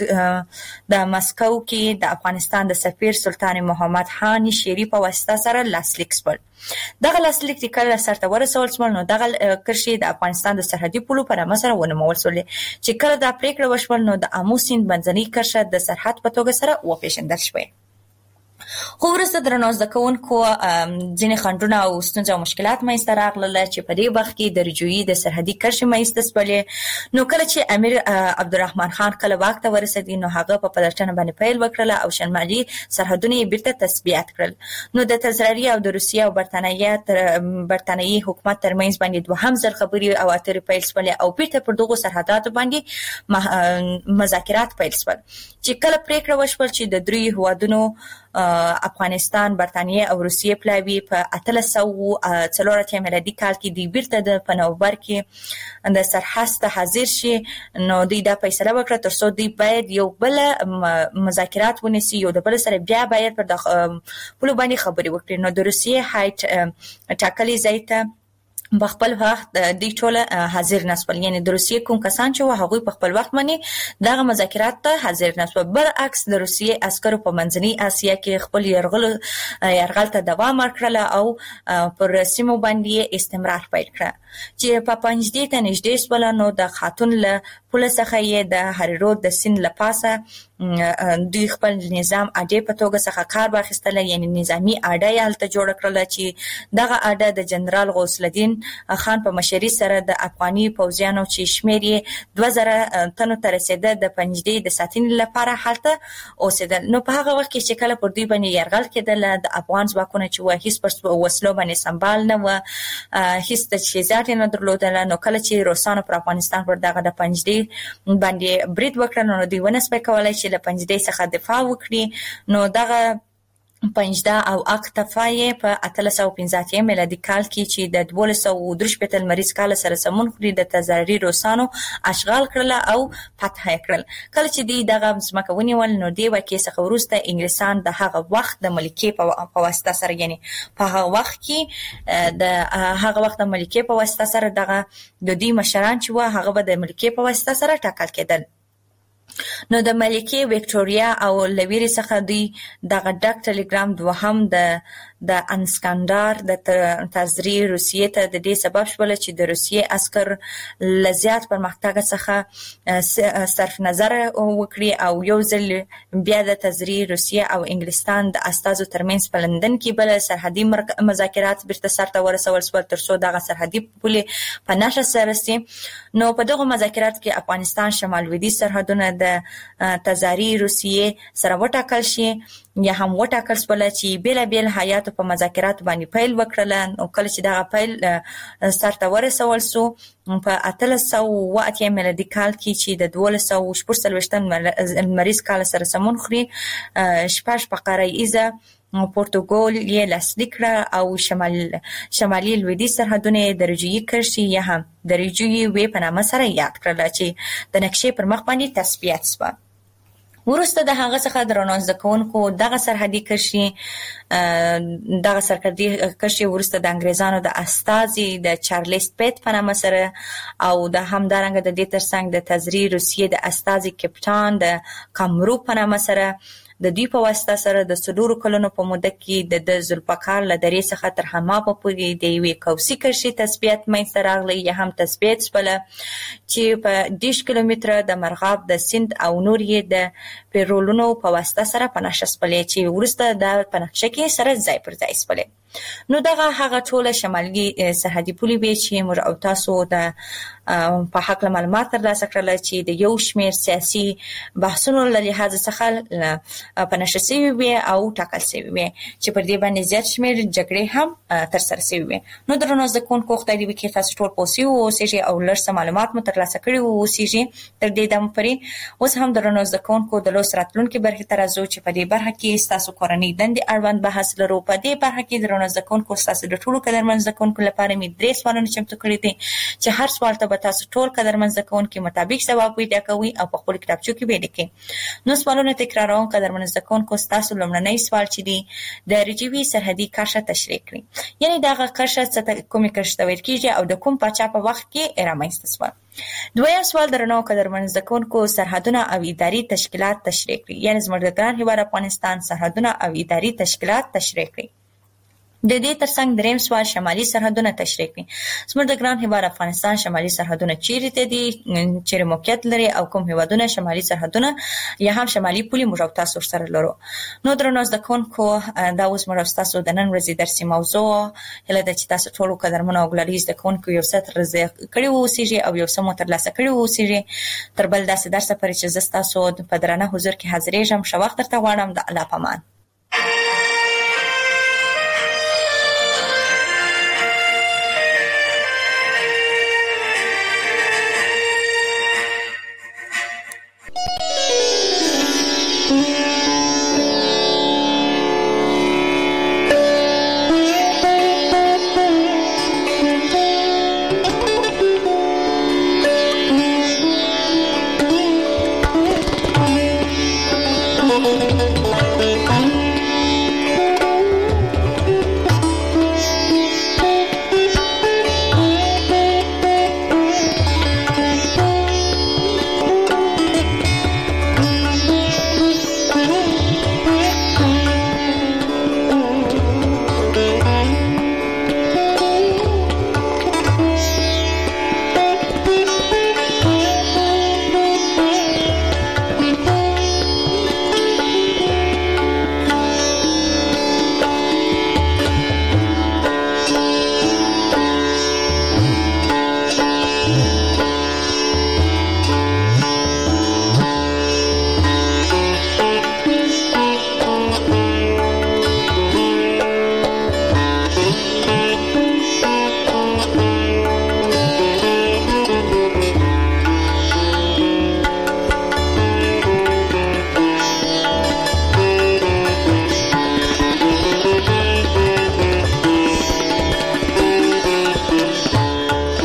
د مسکو کې د افغانستان د سفیر سلطان محمد خان شیری په واسطه سره لاسلیک شول. دغه لاسلیک چې کله سرته ورسول شول نو دغه کرښې د افغانستان د سرحدي پولو په نامه سره ونومول شولې چې کله دا پریکړه وشول نو د امو سیند منځنۍ کرښه د سرحد په توګه سره وپېژندل شوه. خو وروسته درنو زده کوونکو ځینې خنډونه او ستونزې او مشکلات منځته راغلل چې په دې وخت کې د رجوعي د سرحدي کرښې منځته شولې. نو کله چې امیر عبدالرحمن خان کله واک ته ورسېد نو هغه په پلټنه باندې پیل وکړل او شمالي سرحدونه یې بیرته تثبیت کړل. نو د تزراري او د روسیې او برتانیې حکومت ترمنځ باندې دوهم ځل خبرې او اترې پیل شولې او بیرته پر دغو سرحداتو باندې مذاکرات پیل شول چې کله پریکړه وشول چې د درې هیوادونو افغانستان، برتانیې او روسیې پلاوي په 1804 میلادي کال کې دوی بیرته د نومبر کې د سرحد ته حاضر شي. نو دوی دا فیصله وکړه ترڅو دوی باید یو بل مذاکرات ونیسي، یو د بل سره بیا باید پر د پولو باندې خبرې وکړي. نو د روسیې هایټ ټاکلي ځای ته په خپل وخت دوی ټول حاضر نشول. یعنی د روسیې کوم کسان چې هغوی په خپل وخت باندې دغه مذاکرات ته حاضر نشول. برعکس د روسیې عسکرو په منځنۍ اسیا کې خپل یرغل ته دوام ورکړل او پر سیمو باندې استمرار پیل کړ چې په پنځدې ته نږدې شول. نو د خاتون له پوله څخه یې د هریرود د سیند له پاسه دوی خپل نظام اډې په توګه څخه کار واخیستل. یعنی نظامی اډه یې هلته جوړه کړله چې دغه اډه د جنرال غوث الدین خان په مشرۍ سره د افغاني پوځیانو چې شمېر یې 2000 تنو ته رسېده د پنجدې د ساتنې لپاره هلته اوسېدل. نو په هغه وخت کې چې کله پر دوی باندې یرغل کېدل د افغان ځواکونه چې هیڅ پر وسلو باندې سمبال نه و، هیڅ تجهیزات نه درلودل. نو کله چې روسانو پر افغانستان پر دغه د پنجدې باندې برید وکړ نو دوی ونسبه کولای چې له پنجدې څخه دفاع وکړي. نو دغه پنجده او اکتفای په 1315 میلادي کال کې چې د 1243 لمریز کال سره سمون خوري د تزاری روسانو اشغال کړل او فتح کړل. کله چې دی دغه ځمکه ونیول نو دی واکې څخه وروسته انګلیسان د هغه وخت د ملکې په واسطه سره یعنی په هغه وخت کې د هغه وخت د ملکې په واسطه سره دغه د دې مشران چې و هغه به د ملکې په واسطه سره ټاکل کېدل. نو د ملکې وکټوریا او لویری څخه دی دغه ډک ټلګرام دوهم د انسکندر د تزری روسیې ته د دې سبب شول چې د روسیې عسكر لزیات پرمختګ څخه صرف نظر وکړي او یو ځل بیا د تزری روسیې او انګلستان د استازو ترمنځ په لندن کې بل سرحدي مذاکرات بیرته سرته ورسول شول ترڅو دغه سرحدي پولې په نشه سره سي. نو په دغه مذاکرات کې افغانستان شمال لویدیځ سرحدونه د تزاری روسیې سره وټاکل شي یا هم وټاکل شول چې بیل بیل حیات په مذاکرات باندې پیل وکړل. او کله چې دا پیل سرته ورسول سو په 1308 میلادي کال کې چې د 1244 لمریز کال سره سمون خوري شپږ فقره ایزه پورتوګال یې لاسلیک کړه او شمالي لویدیځ سرحدونه د رجوعي کرښې یا هم د رجوعي وې په نامه سره یاد کړل چې د نقشې پر مخ باندې تثبیت شوه. ورسته د هغه څخه درنو ځکونکو دغه سرحدي کرښې ورسته د انګريزانو د استازي د چارلز پیټ په نامه سره او د همدارنګه د دې ترڅنګ د تزری روسیې د استازي کپټان د کامرو په نامه سره د دوی په واسطه سره د 4 کلونو په موده کې د ذوالفقار له درې څخه تر حماه پورې د یوې کوسي کرښې تثبیت منځته راغلی یا هم تثبیت شول چې په 10 کیلومتره د مرغاب د سیند او نور یې د پیرولونو په واسطه سره په نقشه سپلې چې ورسته د په نقشه کې سره ځای پر ځای سپلې. نو دغه هغه ټوله شمالي سرحدي پولې به چې موږ او تاسو د په حق معلومات ترلاسه کړل چې د یو شمېر سیاسي بحثونو له لحاظ څخه په نشه شوي وي او ټاکل شوي وي چې پر دې باندې زیات شمېر جګړې هم ترسره شوي وي. نو درنو زده کوونکو خدای دې وکړي تاسو ټول پوه شوي اوسئ او لږ څه معلومات مو ترلاسه کړي اوسئ تر دې دمه پورې. اوس هم درنو زده کوونکو د لوست راتلونکي برخې ته راځو چې په دې برخه کې ستاسو کورنۍ دندې اړوند بحث لرو. په دې برخه کې درنو زده کوونکو ستاسو د ټولو قدرمن زده کوونکو لپاره مې 3 سوالونه چمتو کړي دي چې هر سوال ته به تاسو ټول قدرمن زده کوونکو مطابق جواب پیدا کوئ او په خپل کتابچو کې ولیکئ. نو سوالونه تکراروم. قدرمن زده کوونکو ستاسو لومړنی سوال چې دی د رجوعي سرحدي کرښه تشریح کړئ. یعنی دغه کرښه څه کومه کرښه ویل کیږي او د کوم پاچا په وخت کې رامنځته شوه. دویم سوال درنو قدرمن زده کوونکو سرحدونه او اداري تشکیلات تشریح کړئ. یعنی زموږ د ګران هیواد افغانستان سرحدونه او اداري تشکیلات تشریح کړئ. د دې ترڅنګ دریم سوال شمالي سرحدونه تشریح کړئ. زموږ د ګران هیواد افغانستان شمالي سرحدونه چیرته دي چیرې موقعیت لري او کوم هیوادونه شمالي سرحدونه یا هم شمالي پولې موږ تاسو سره لرو. نو درنو زده کوونکو دا اوس موږ تاسو د نن ورځې درسي موضوع هله د چې تاسو ټول قدرمن او ګلالي زده کوونکو یو څه ترلاسه کړي اوسئ او یو څه مو ترلاسه کړي اوسئ. تر بل داسې درس پرې چې زه تاسو په درنه حضور کې حاضرېږم. ښه وخت درته غواړم. د الله پامان.